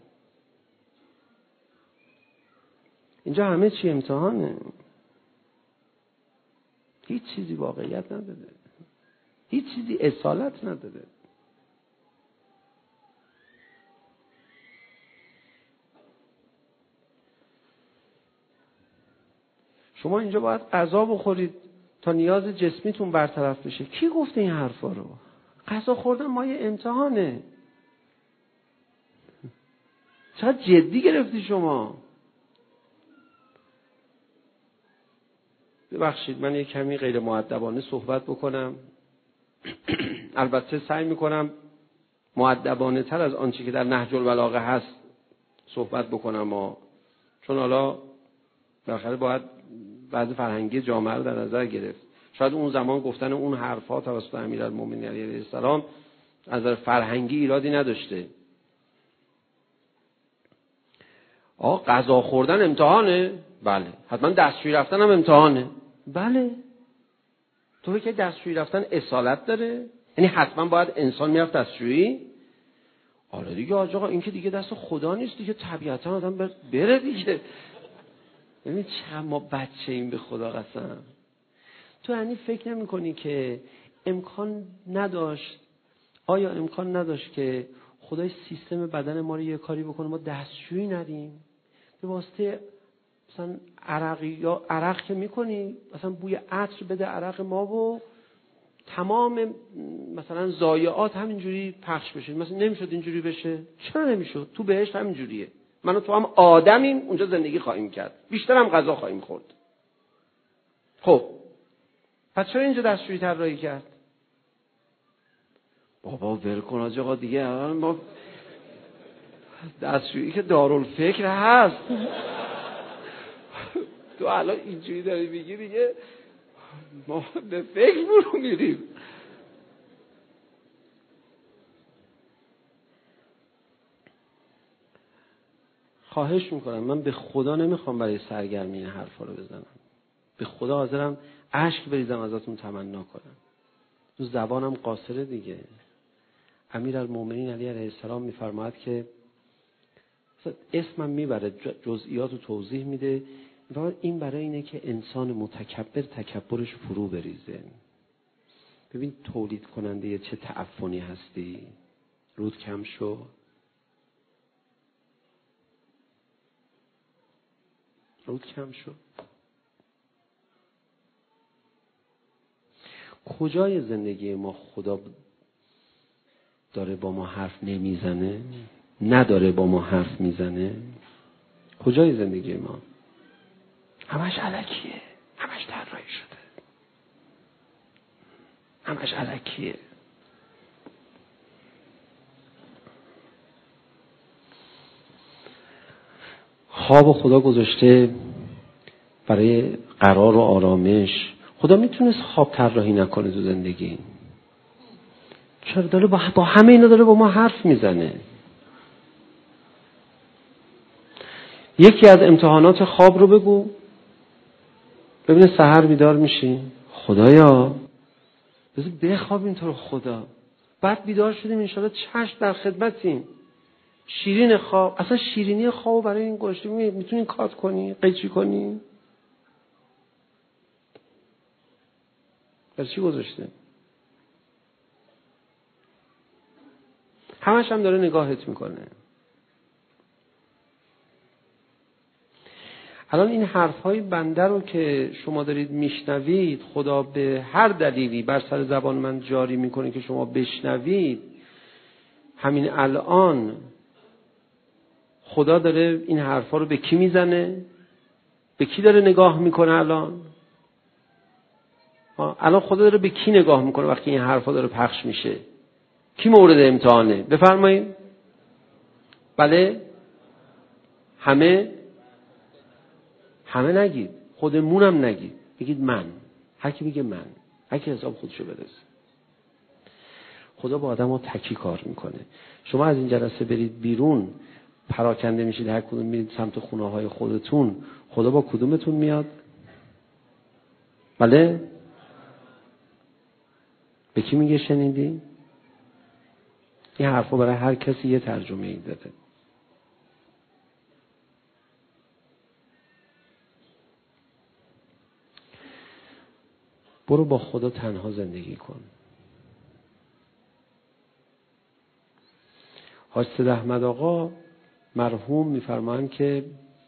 اینجا همه چی امتحانه. هیچ چیزی واقعیت نداره، هیچ چیزی اصالت نداره. شما اینجا باید غذا بخورید تا نیاز جسمیتون برطرف بشه. کی گفته این حرفا رو؟ غذا خوردن مایه امتحانه. چقدر جدی گرفتی شما؟ ببخشید من یک کمی غیر مؤدبانه صحبت بکنم. البته سعی میکنم مؤدبانه تر از آنچه که در نهج البلاغه هست صحبت بکنم، چون حالا بالاخره باید بعضی فرهنگی جامعه رو در نظر گرفت. شاید اون زمان گفتن اون حرفا توسط امیرالمومنین علیه السلام از نظر فرهنگی ایرادی نداشته. غذا خوردن امتحانه؟ بله. حتما دستشویی رفتن هم امتحانه؟ بله. تو فکر دستشویی رفتن اصالت داره؟ یعنی حتما باید انسان میرفت دستشویی؟ آره دیگه آقا، این که دیگه دست خدا نیست دیگه، طبیعتا آدم بره دیگه. ببین چقدر ما بچه این به خدا قسم. تو یعنی فکر نمی کنی که امکان نداشت، آیا امکان نداشت که خدای سیستم بدن ما رو یه کاری بکنه ما دستشویی ندیم؟ به واسطه مثلا عرق که میکنی مثلا بوی عطر بده عرق ما و تمام مثلا ضایعات همینجوری پخش بشه. مثلا نمیشد اینجوری بشه؟ چرا نمیشد؟ تو بهشت همینجوریه. من و تو هم آدمیم، اونجا زندگی خواهیم کرد، بیشتر هم غذا خواهیم خورد. خب پس چرا اینجا دستشویی طراحی کرد؟ بابا ول کن آقا دیگه. ما دستشویی که دارالفکر هست. تو الان اینجوری داری میگی دیگه ما به فکر برو میریم. خواهش میکنم، من به خدا نمیخوام برای سرگرمی این حرفا رو بزنم. به خدا حاضرم اشک بریزم ازتون تمنا کنم. تو زبانم قاصره دیگه. امیرالمومنین علیه السلام میفرماید که اسمم میبره، جزئیات رو توضیح میده. این برای اینه که انسان متکبر تکبرش فرو بریزه. ببین تولید کننده چه تعفنی هستی. رود کم شو. رود کم شو. کجای زندگی ما خدا داره با ما حرف نمیزنه؟ نداره با ما حرف میزنه؟ کجای زندگی ما؟ همش الکیه، همش طراحی شده، همش الکیه. خواب خدا گذاشته برای قرار و آرامش. خدا میتونست خواب طراحی نکنه تو زندگی؟ چرا داره با همه اینا داره با ما حرف میزنه؟ یکی از امتحانات خواب رو بگو ببینه سحر بیدار میشی خدایا بذار بخوابیم تو رو خدا. بعد بیدار شدیم انشاءالله چشم در خدمتیم. شیرین خواب. اصلا شیرینی خواب برای این گوشتی میتونی کات کنی، قیچی کنی؟ برای چی گذاشته؟ همش هم داره نگاهت میکنه. الان این حرفهای بنده رو که شما دارید میشنوید، خدا به هر دلیلی بر سر زبان من جاری میکنه که شما بشنوید. همین الان خدا داره این حرفا رو به کی میزنه؟ به کی داره نگاه میکنه الان؟ الان خدا داره به کی نگاه میکنه وقتی این حرفا داره پخش میشه؟ کی مورد امتحانه؟ بفرمایید. بله؟ همه نگید، خودمونم نگید، بگید من. هر کی بگه من، هر کی حساب خودشو برسه. خدا با آدم‌ها تکی کار میکنه. شما از این جلسه برید بیرون، پراکنده میشید، هر کدوم میرید سمت خونه‌های خودتون، خدا با کدومتون میاد؟ بله؟ به کی میگه شنیدی؟ این حرفا برای هر کسی یه ترجمه ای داره. برو با خدا تنها زندگی کن. حاج سید احمد آقا مرحوم میفرمایند که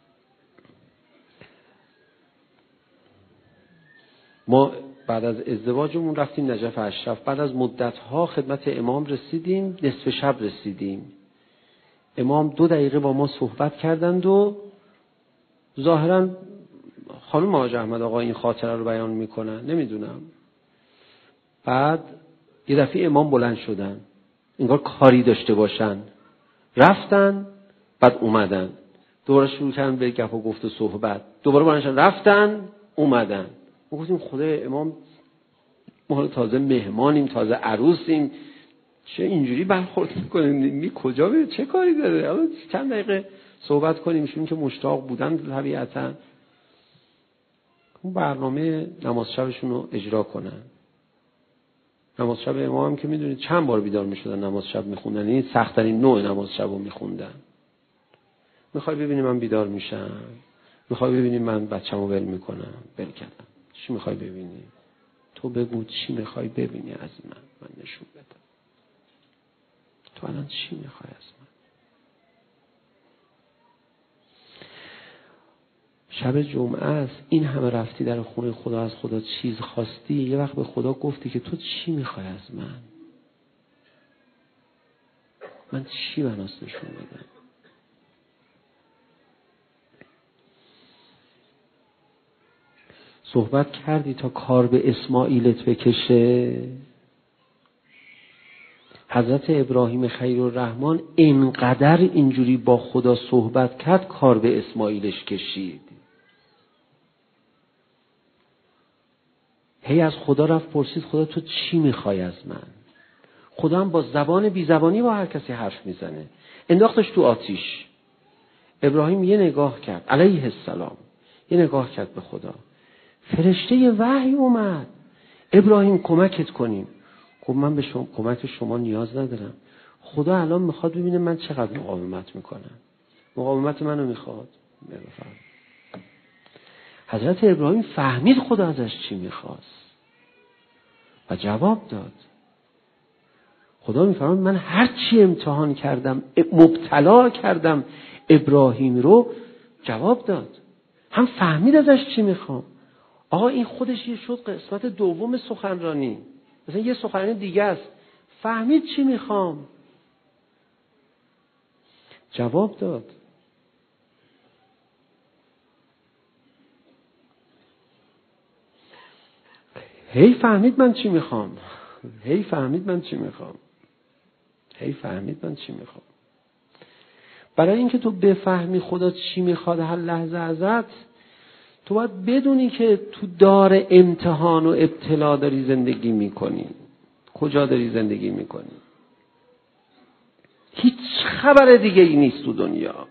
ما بعد از ازدواجمون رفتیم نجف اشرف، بعد از مدت‌ها خدمت امام رسیدیم، نصف شب رسیدیم. امام 2 دقیقه با ما صحبت کردند و ظاهراً خانم حاج احمد آقا این خاطره رو بیان میکنن، نمیدونم. بعد یه دفعه امام بلند شدن، انگار کاری داشته باشن، رفتن، بعد اومدن، دوباره شروع کردن به گپ و گفت و صحبت، دوباره بلند شدن رفتن اومدن. ما گفتیم خدای امام، ما تازه مهمانیم، تازه عروسیم، چه اینجوری برخورد میکنیم؟ کجا به چه کاری داره؟ حالا چند دقیقه صحبت کنیم، چون که مشتاق بودن طبیعتا اون برنامه نماز شبشون رو اجرا کنن. نماز شب امام هم که میدونید چند بار بیدار میشدن نماز شب میخوندن، این سخت‌ترین نوع نماز شب رو میخوندن. میخوای ببینی من بیدار میشم؟ میخوای ببینی من بچه‌مو ول میکنم؟ ول کردم. چی میخوای ببینی؟ تو بگو چی میخوای ببینی از من نشون بدم. تو الان چی میخوای از من؟ شب جمعه است، این همه رفتی در خونه خدا، از خدا چیز خواستی، یه وقت به خدا گفتی که تو چی میخوای از من چی بناس نشون بدم؟ صحبت کردی تا کار به اسماعیلت بکشه؟ حضرت ابراهیم خلیل‌الرحمن اینقدر اینجوری با خدا صحبت کرد کار به اسماعیلش کشید. هی از خدا رفت پرسید خدا تو چی میخوای از من؟ خدا هم با زبان بی زبانی با هر کسی حرف میزنه. انداختش تو آتیش. ابراهیم یه نگاه کرد علیه السلام، یه نگاه کرد به خدا. فرشته وحی اومد، ابراهیم کمکت کنیم. خب من به شما کمک شما نیاز ندارم. خدا الان میخواد ببینه من چقدر مقاومت میکنم. مقاومت منو میخواد. بفرمایید. حضرت ابراهیم فهمید خدا ازش چی میخواست و جواب داد. خدا میفرماید من هر چی امتحان کردم، مبتلا کردم ابراهیم رو، جواب داد. هم فهمید ازش چی میخوام. آقا این خودش یه شد قسمت دوم سخنرانی، مثلا یه سخنرانی دیگه است. فهمید چی میخوام، جواب داد. هی فهمید من چی میخوام، هی فهمید من چی میخوام، هی فهمید من چی میخوام. برای اینکه تو بفهمی خدا چی میخواد هر لحظه ازت، تو باید بدونی که تو دار امتحان و ابتلا داری زندگی میکنی. کجا داری زندگی میکنی؟ هیچ خبر دیگه ای نیست تو دنیا.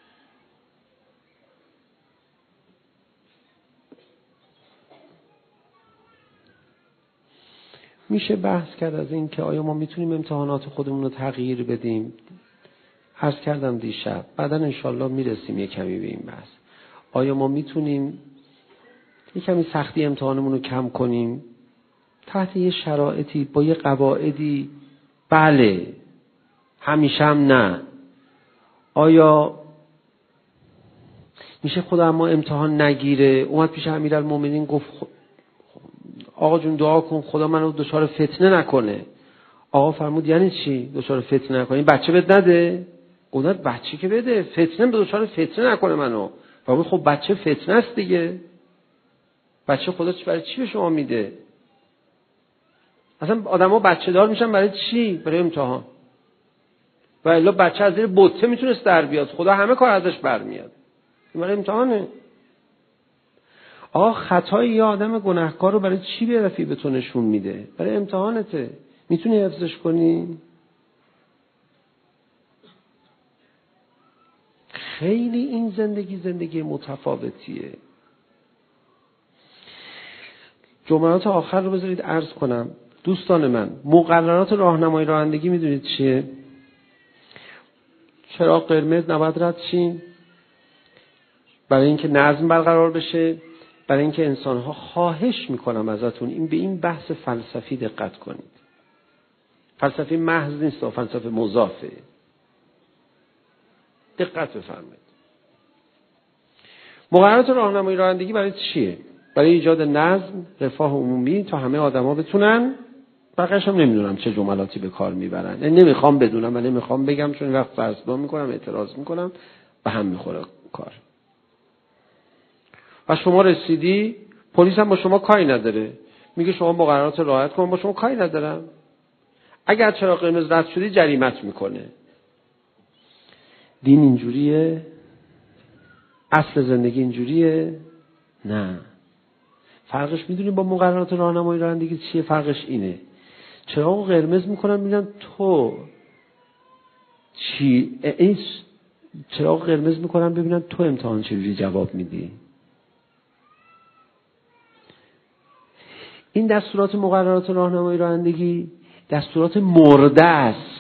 میشه بحث کرد از این که آیا ما میتونیم امتحانات خودمون رو تغییر بدیم. عرض کردم دیشب، بعدا انشالله میرسیم یه کمی به این بحث. آیا ما میتونیم یه کمی سختی امتحانمون رو کم کنیم تحت یه شرایطی با یه قواعدی؟ بله، همیشه هم نه. آیا میشه خدا ما امتحان نگیره؟ اومد پیش امیرالمومنین گفت آقا جون دعا کن خدا منو دچار فتنه نکنه. آقا فرمود یعنی چی دچار فتنه نکنه؟ بچه بهت نده؟ قدرت بچه که بده، فتنه به دچار فتنه نکنه منو. و خب بچه فتنه است دیگه. بچه خدا برای چی به شما میده؟ اصلا آدما بچه دار میشن برای چی؟ برای امتحان. و الا بچه از زیر بطه میتونست در بیاد، خدا همه کار ازش برمیاد. این برای امتحانه. خطای یه آدم گناهکار رو برای چی به رفیق به تو نشون میده؟ برای امتحانته. میتونی حفظش کنی؟ خیلی این زندگی متفاوتیه. جملات آخر رو بذارید عرض کنم. دوستان من، مقررات راهنمایی رانندگی میدونید چیه؟ چراغ قرمز نباید رد شیم، برای اینکه نظم برقرار بشه، برای اینکه انسان‌ها، خواهش میکنم ازتون این به این بحث فلسفی دقت کنید. فلسفی محض نیست، فلسفه مضافه. دقت بفرمایید. مقررات راهنمایی رانندگی برای چیه؟ برای ایجاد نظم، رفاه عمومی تا همه آدما بتونن. بقیه‌اش هم نمیدونم چه جملاتی به کار میبرن. نمیخوام بدونم و نمیخوام بگم، چون وقت فرض میکنم، اعتراض میکنم، به هم میخوره کار. و شما رسیدی، پلیس هم با شما کاری نداره، میگه شما مقررات رعایت کن، با شما کاری ندارم. اگر چراغ قرمز رد شدی جریمت میکنه. دین اینجوریه؟ اصل زندگی اینجوریه؟ نه. فرقش میدونی با مقررات راهنمایی رانندگی چیه؟ فرقش اینه. چراغ قرمز میکنن میگن تو چی؟ این چراغ قرمز میکنن ببینن تو امتحان چجوری جواب میدی. این دستورات مقررات راهنمایی رانندگی دستورات مرده است.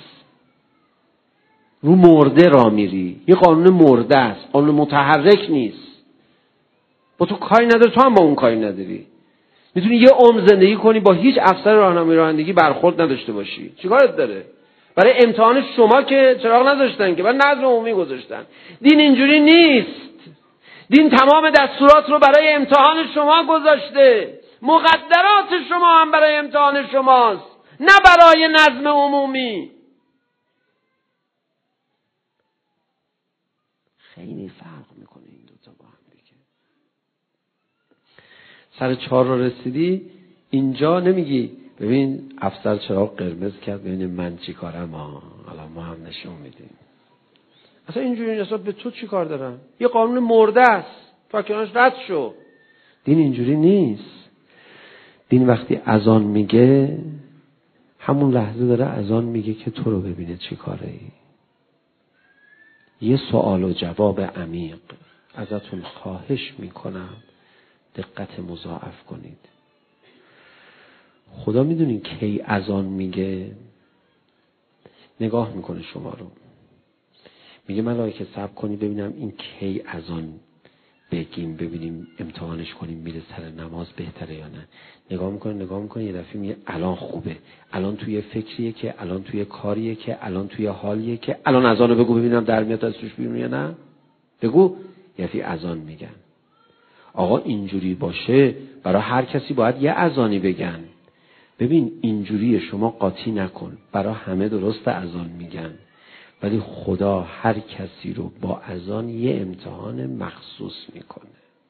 رو مرده راه میری. یه قانون مرده است، قانون متحرک نیست. با تو کاری نداره، تو هم با اون کاری نداری. میتونی یه عمر زندگی کنی با هیچ افسر راهنمایی رانندگی برخورد نداشته باشی. چیکارت داره؟ برای امتحان شما که چراغ نذاشتن، که برای نظم عمومی گذاشتن. دین اینجوری نیست. دین تمام دستورات رو برای امتحان شما گذاشته. مقدرات شما هم برای امتحان شماست، نه برای نظم عمومی. خیلی فرق میکنه این دوتا با هم دیگه. سر 4 رو رسیدی، اینجا نمیگی ببین افسر چراغ قرمز کرد ببین من چی کارم، حالا ما هم نشون میدیم. اصلا اینجوری اصلا به تو چی کار دارم؟ یه قانون مرده است، تا کنارش رد شو. دین اینجوری نیست. دین وقتی اذان میگه، همون لحظه داره اذان میگه که تو رو ببینه چی کاره ای. یه سوال و جواب عمیق ازتون خواهش میکنم دقت مضاعف کنید. خدا میدونین کی اذان میگه؟ نگاه میکنه شما رو، میگه ملائکه صبر کنی ببینم این کی اذان بگیم، ببینیم امتحانش کنیم میره سر نماز بهتره یا نه. نگاه میکنه یه دفعه میگه الان خوبه، الان توی فکریه که، الان توی کاریه که، الان توی حالیه که، الان اذانو بگو ببینم در میاد از توش بیرون یا نه. بگو. یه دفعه اذان میگن. آقا اینجوری باشه برای هر کسی باید یه اذانی بگن. ببین اینجوری شما قاطی نکن، برای همه درست اذان میگن، ولی خدا هر کسی رو با اذان یه امتحان مخصوص میکنه.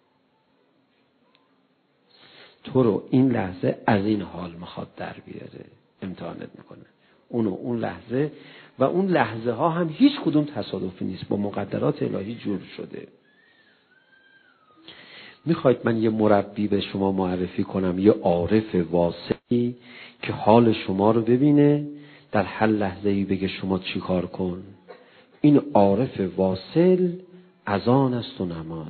تو رو این لحظه از این حال میخواد در بیاره، امتحانت میکنه. اون لحظه و اون لحظه ها هم هیچ کدوم تصادفی نیست، با مقدرات الهی جور شده. میخواید من یه مربی به شما معرفی کنم، یه عارف واصلی که حال شما رو ببینه، در هر لحظه‌ای بگه شما چی کار کن. این عارف واصل اذان است و نماز.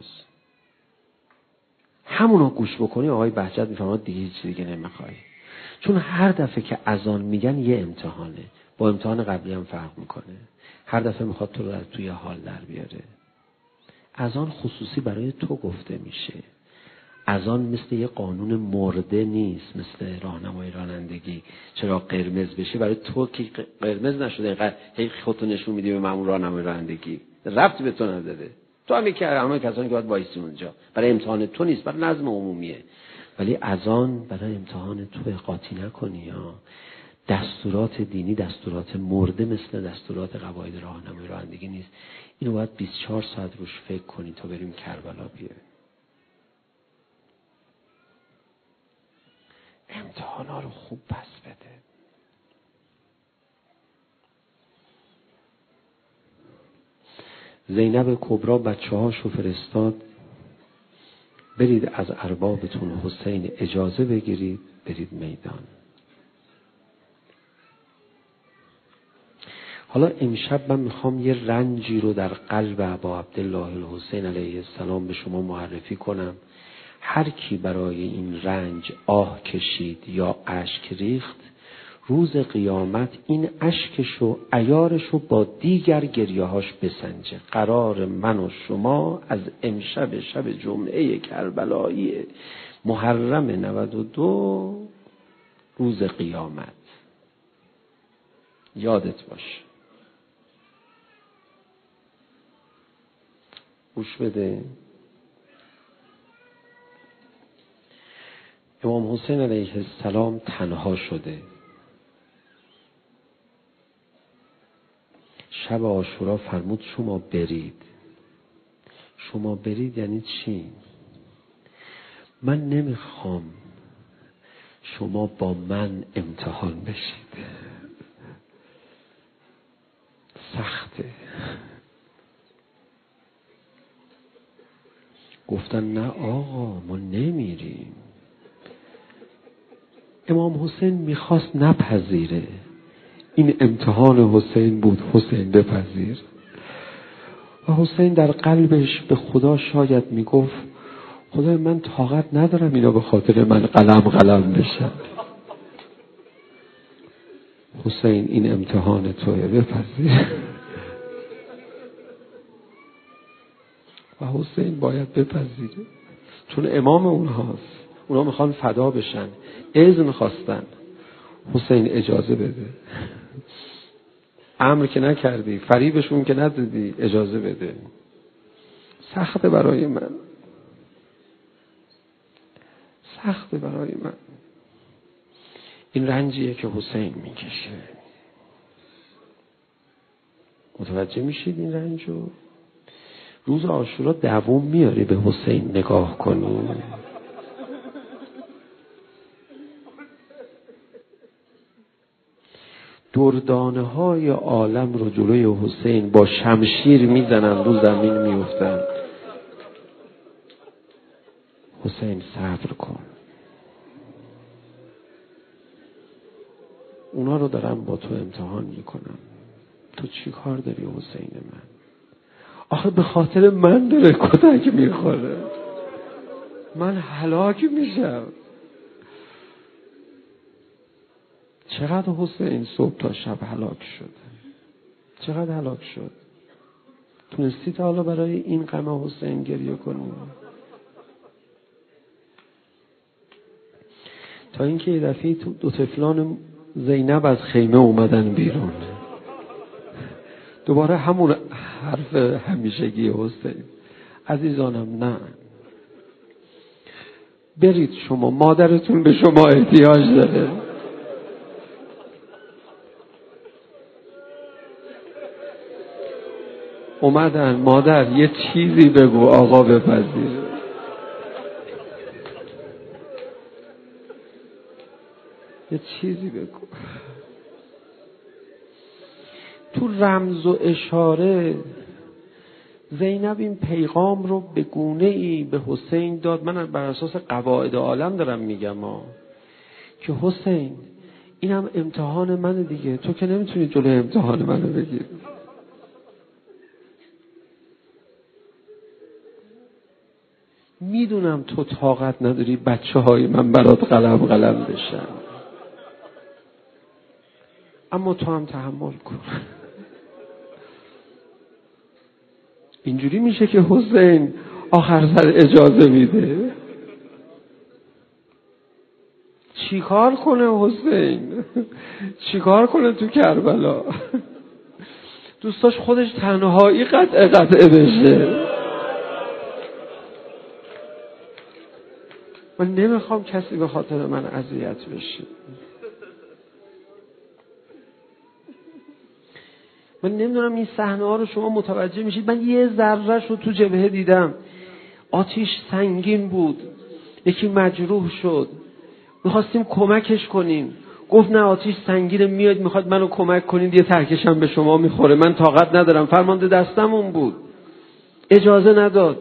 همونو گوش بکنی آقای بهجت میفهمه دیگه هیچ دیگه نمیخوای. چون هر دفعه که اذان میگن یه امتحانه، با امتحان قبلی هم فرق میکنه. هر دفعه میخواد تو رو از توی حال در بیاره. اذان خصوصی برای تو گفته میشه. اذان مثل یه قانون مرده نیست، مثل راهنمای رانندگی. چرا قرمز بشه برای تو که قرمز نشده هی خودتو نشون میدی به مامور راهنمای رانندگی، ربطی به تو نداره. تو هم یکی همه کسانی که باید وایسی اونجا، برای امتحان تو نیست، برای نظم عمومیه. ولی اذان برای امتحان تو، قاطی نکنی ها. دستورات دینی دستورات مرده مثل دستورات قواعد راهنمایی رانندگی نیست. اینو باید 24 ساعت روش فکر کنی تا بریم کربلا بیاریم. امتحانا رو خوب پس بده. زینب کبرا بچه‌هاشو فرستاد برید از اربابتون حسین اجازه بگیرید برید میدان. حالا امشب من میخوام یه رنجی رو در قلب ابا عبدالله الحسین علیه السلام به شما معرفی کنم. هر کی برای این رنج آه کشید یا اشک ریخت، روز قیامت این اشکشو عیارشو با دیگر گریه‌هاش بسنجه. قرار من و شما از امشب شب جمعه کربلایی محرم 92 روز قیامت یادت باشه. گوش بده. امام حسین علیه السلام تنها شده. شب عاشورا فرمود شما برید. شما برید یعنی چی؟ من نمیخوام شما با من امتحان بشید. سخته. گفتن نه آقا ما نمیریم. امام حسین میخواست نپذیره. این امتحان حسین بود، حسین بپذیر. و حسین در قلبش به خدا شاید میگفت خدای من طاقت ندارم اینا به خاطر من قلم بشن. حسین این امتحان توه بپذیر. و حسین باید بپذیره چون امام اونهاست. اونا میخوان فدا بشن. اذن خواستن. حسین اجازه بده. امر که نکردی، فریبشون که ندادی، اجازه بده. سخته برای من. سخته برای من. این رنجیه که حسین میکشه. متوجه میشید این رنجو؟ روز عاشورا دوام میاری به حسین نگاه کنی. دردانه های عالم رو جلوی حسین با شمشیر میزنن، رو زمین میفتن. حسین صبر کن. اونا رو دارم با تو امتحان میکنم. تو چی کار داری حسین من؟ آخه به خاطر من داره کتک میخوره. من هلاک میشم. چقدر حسین صبح تا شب هلاک شد. چقدر هلاک شد. تونستی تا حالا برای این غم حسین گریه کنی؟ تا اینکه یه دفعه دو طفلان زینب از خیمه اومدن بیرون. دوباره همون حرف همیشگی حسین. عزیزانم نه. برید شما، مادرتون به شما احتیاج داره. اومدن مادر یه چیزی بگو آقا بپذیر. یه چیزی بگو. تو رمز و اشاره زینب این پیغام رو به گونه‌ای به حسین داد. من بر اساس قواعد عالم دارم میگم که حسین اینم امتحان منه دیگه. تو که نمیتونی جلوی امتحان منو بگیری. میدونم تو طاقت نداری بچه های من برات قلم بشن، اما تو هم تحمل کن. اینجوری میشه که حسین آخر سر اجازه میده. چیکار کنه حسین؟ چیکار کنه تو کربلا؟ دوستاش خودش تنهایی قطعه بشه. من نمیخوام کسی به خاطر من اذیت بشه. من نمیدونم این صحنه ها رو شما متوجه میشید. من یه ذره‌اش رو تو جبهه دیدم. آتیش سنگین بود، یکی مجروح شد، میخواستیم کمکش کنیم، گفت نه آتیش سنگینه، میاد میخواد منو کمک کنید، یه ترکشم به شما میخوره، من طاقت ندارم. فرمانده دستمون بود، اجازه نداد،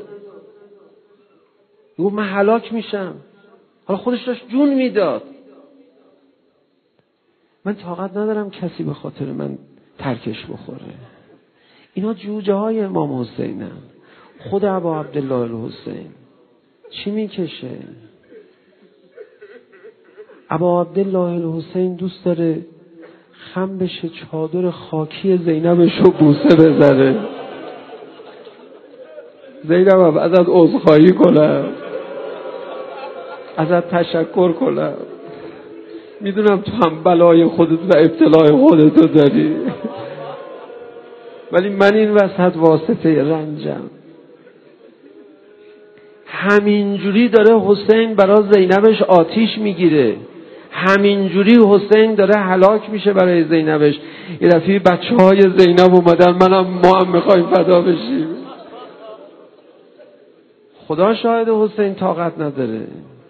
گفت من هلاک میشم. حالا خودش داشت جون میداد. من طاقت ندارم کسی به خاطر من ترکش بخوره. اینا جوجه های امام حسینن. خود ابا عبدالله الحسین چی میکشه؟ ابا عبدالله الحسین دوست داره خم بشه، چادر خاکی زینبش رو بوسه بزنه. زینب ازت عذرخواهی کنم، ازت تشکر کنم، میدونم تو هم بلای خودت و ابتلای خودتو داری، ولی من این وسط واسطه رنجم. همینجوری داره حسین برای زینبش آتیش میگیره، همینجوری حسین داره هلاک میشه برای زینبش. یه دفعه بچه‌های زینب اومدن، ما هم میخوایم فدا بشیم. خدا شاهد حسین طاقت نداره،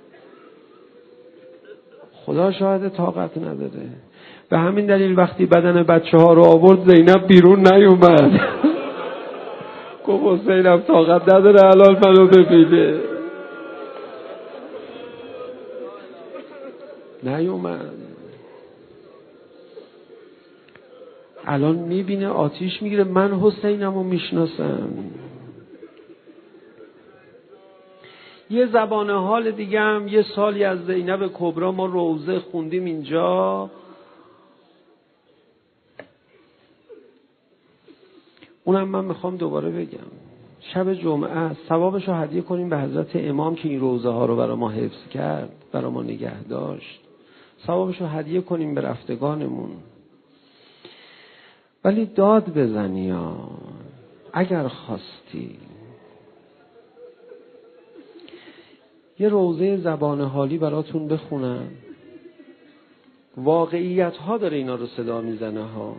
خدا شاهد طاقت نداره. به همین دلیل وقتی بدن بچه‌ها رو آورد زینب بیرون نیومد. گفت حسینم طاقت نداره الان منو ببینه. نیومد. الان میبینه آتیش میگیره. من حسینمو میشناسم. یه زبان حال دیگه هم، یه سالی از زینب کبرا ما روزه خوندیم اینجا. اونم من میخوام دوباره بگم. شب جمعه ثوابشو هدیه کنیم به حضرت امام که این روزه ها رو برای ما حفظ کرد، برای ما نگه داشت. ثوابشو هدیه کنیم به رفتگانمون. ولی داد بزنی ها اگر خواستی. یه روزه زبان حالی براتون بخونم. واقعیت ها داره اینا رو صدا میزنه ها.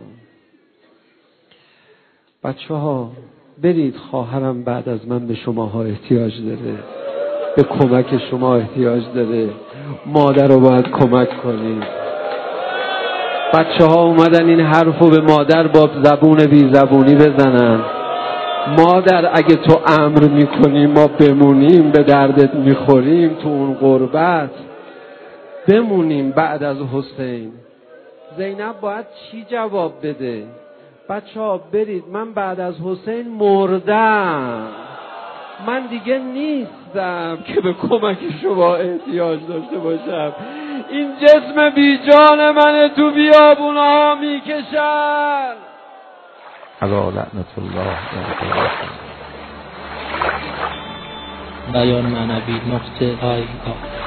بچه ها برید، خواهرم بعد از من به شماها احتیاج داره، به کمک شما احتیاج داره. مادر رو باید کمک کنید. بچه ها اومدن این حرف رو به مادر با زبون بی زبونی بزنن. مادر اگه تو امر میکنی ما بمونیم، به دردت میخوریم، تو اون غربت بمونیم بعد از حسین. زینب باید چی جواب بده؟ بچه ها برید، من بعد از حسین مردم، من دیگه نیستم که به کمک شما احتیاج داشته باشم. این جسم بی جان من تو بیابونها میکشن. علی لعنت الله. بیان معنوی نقطه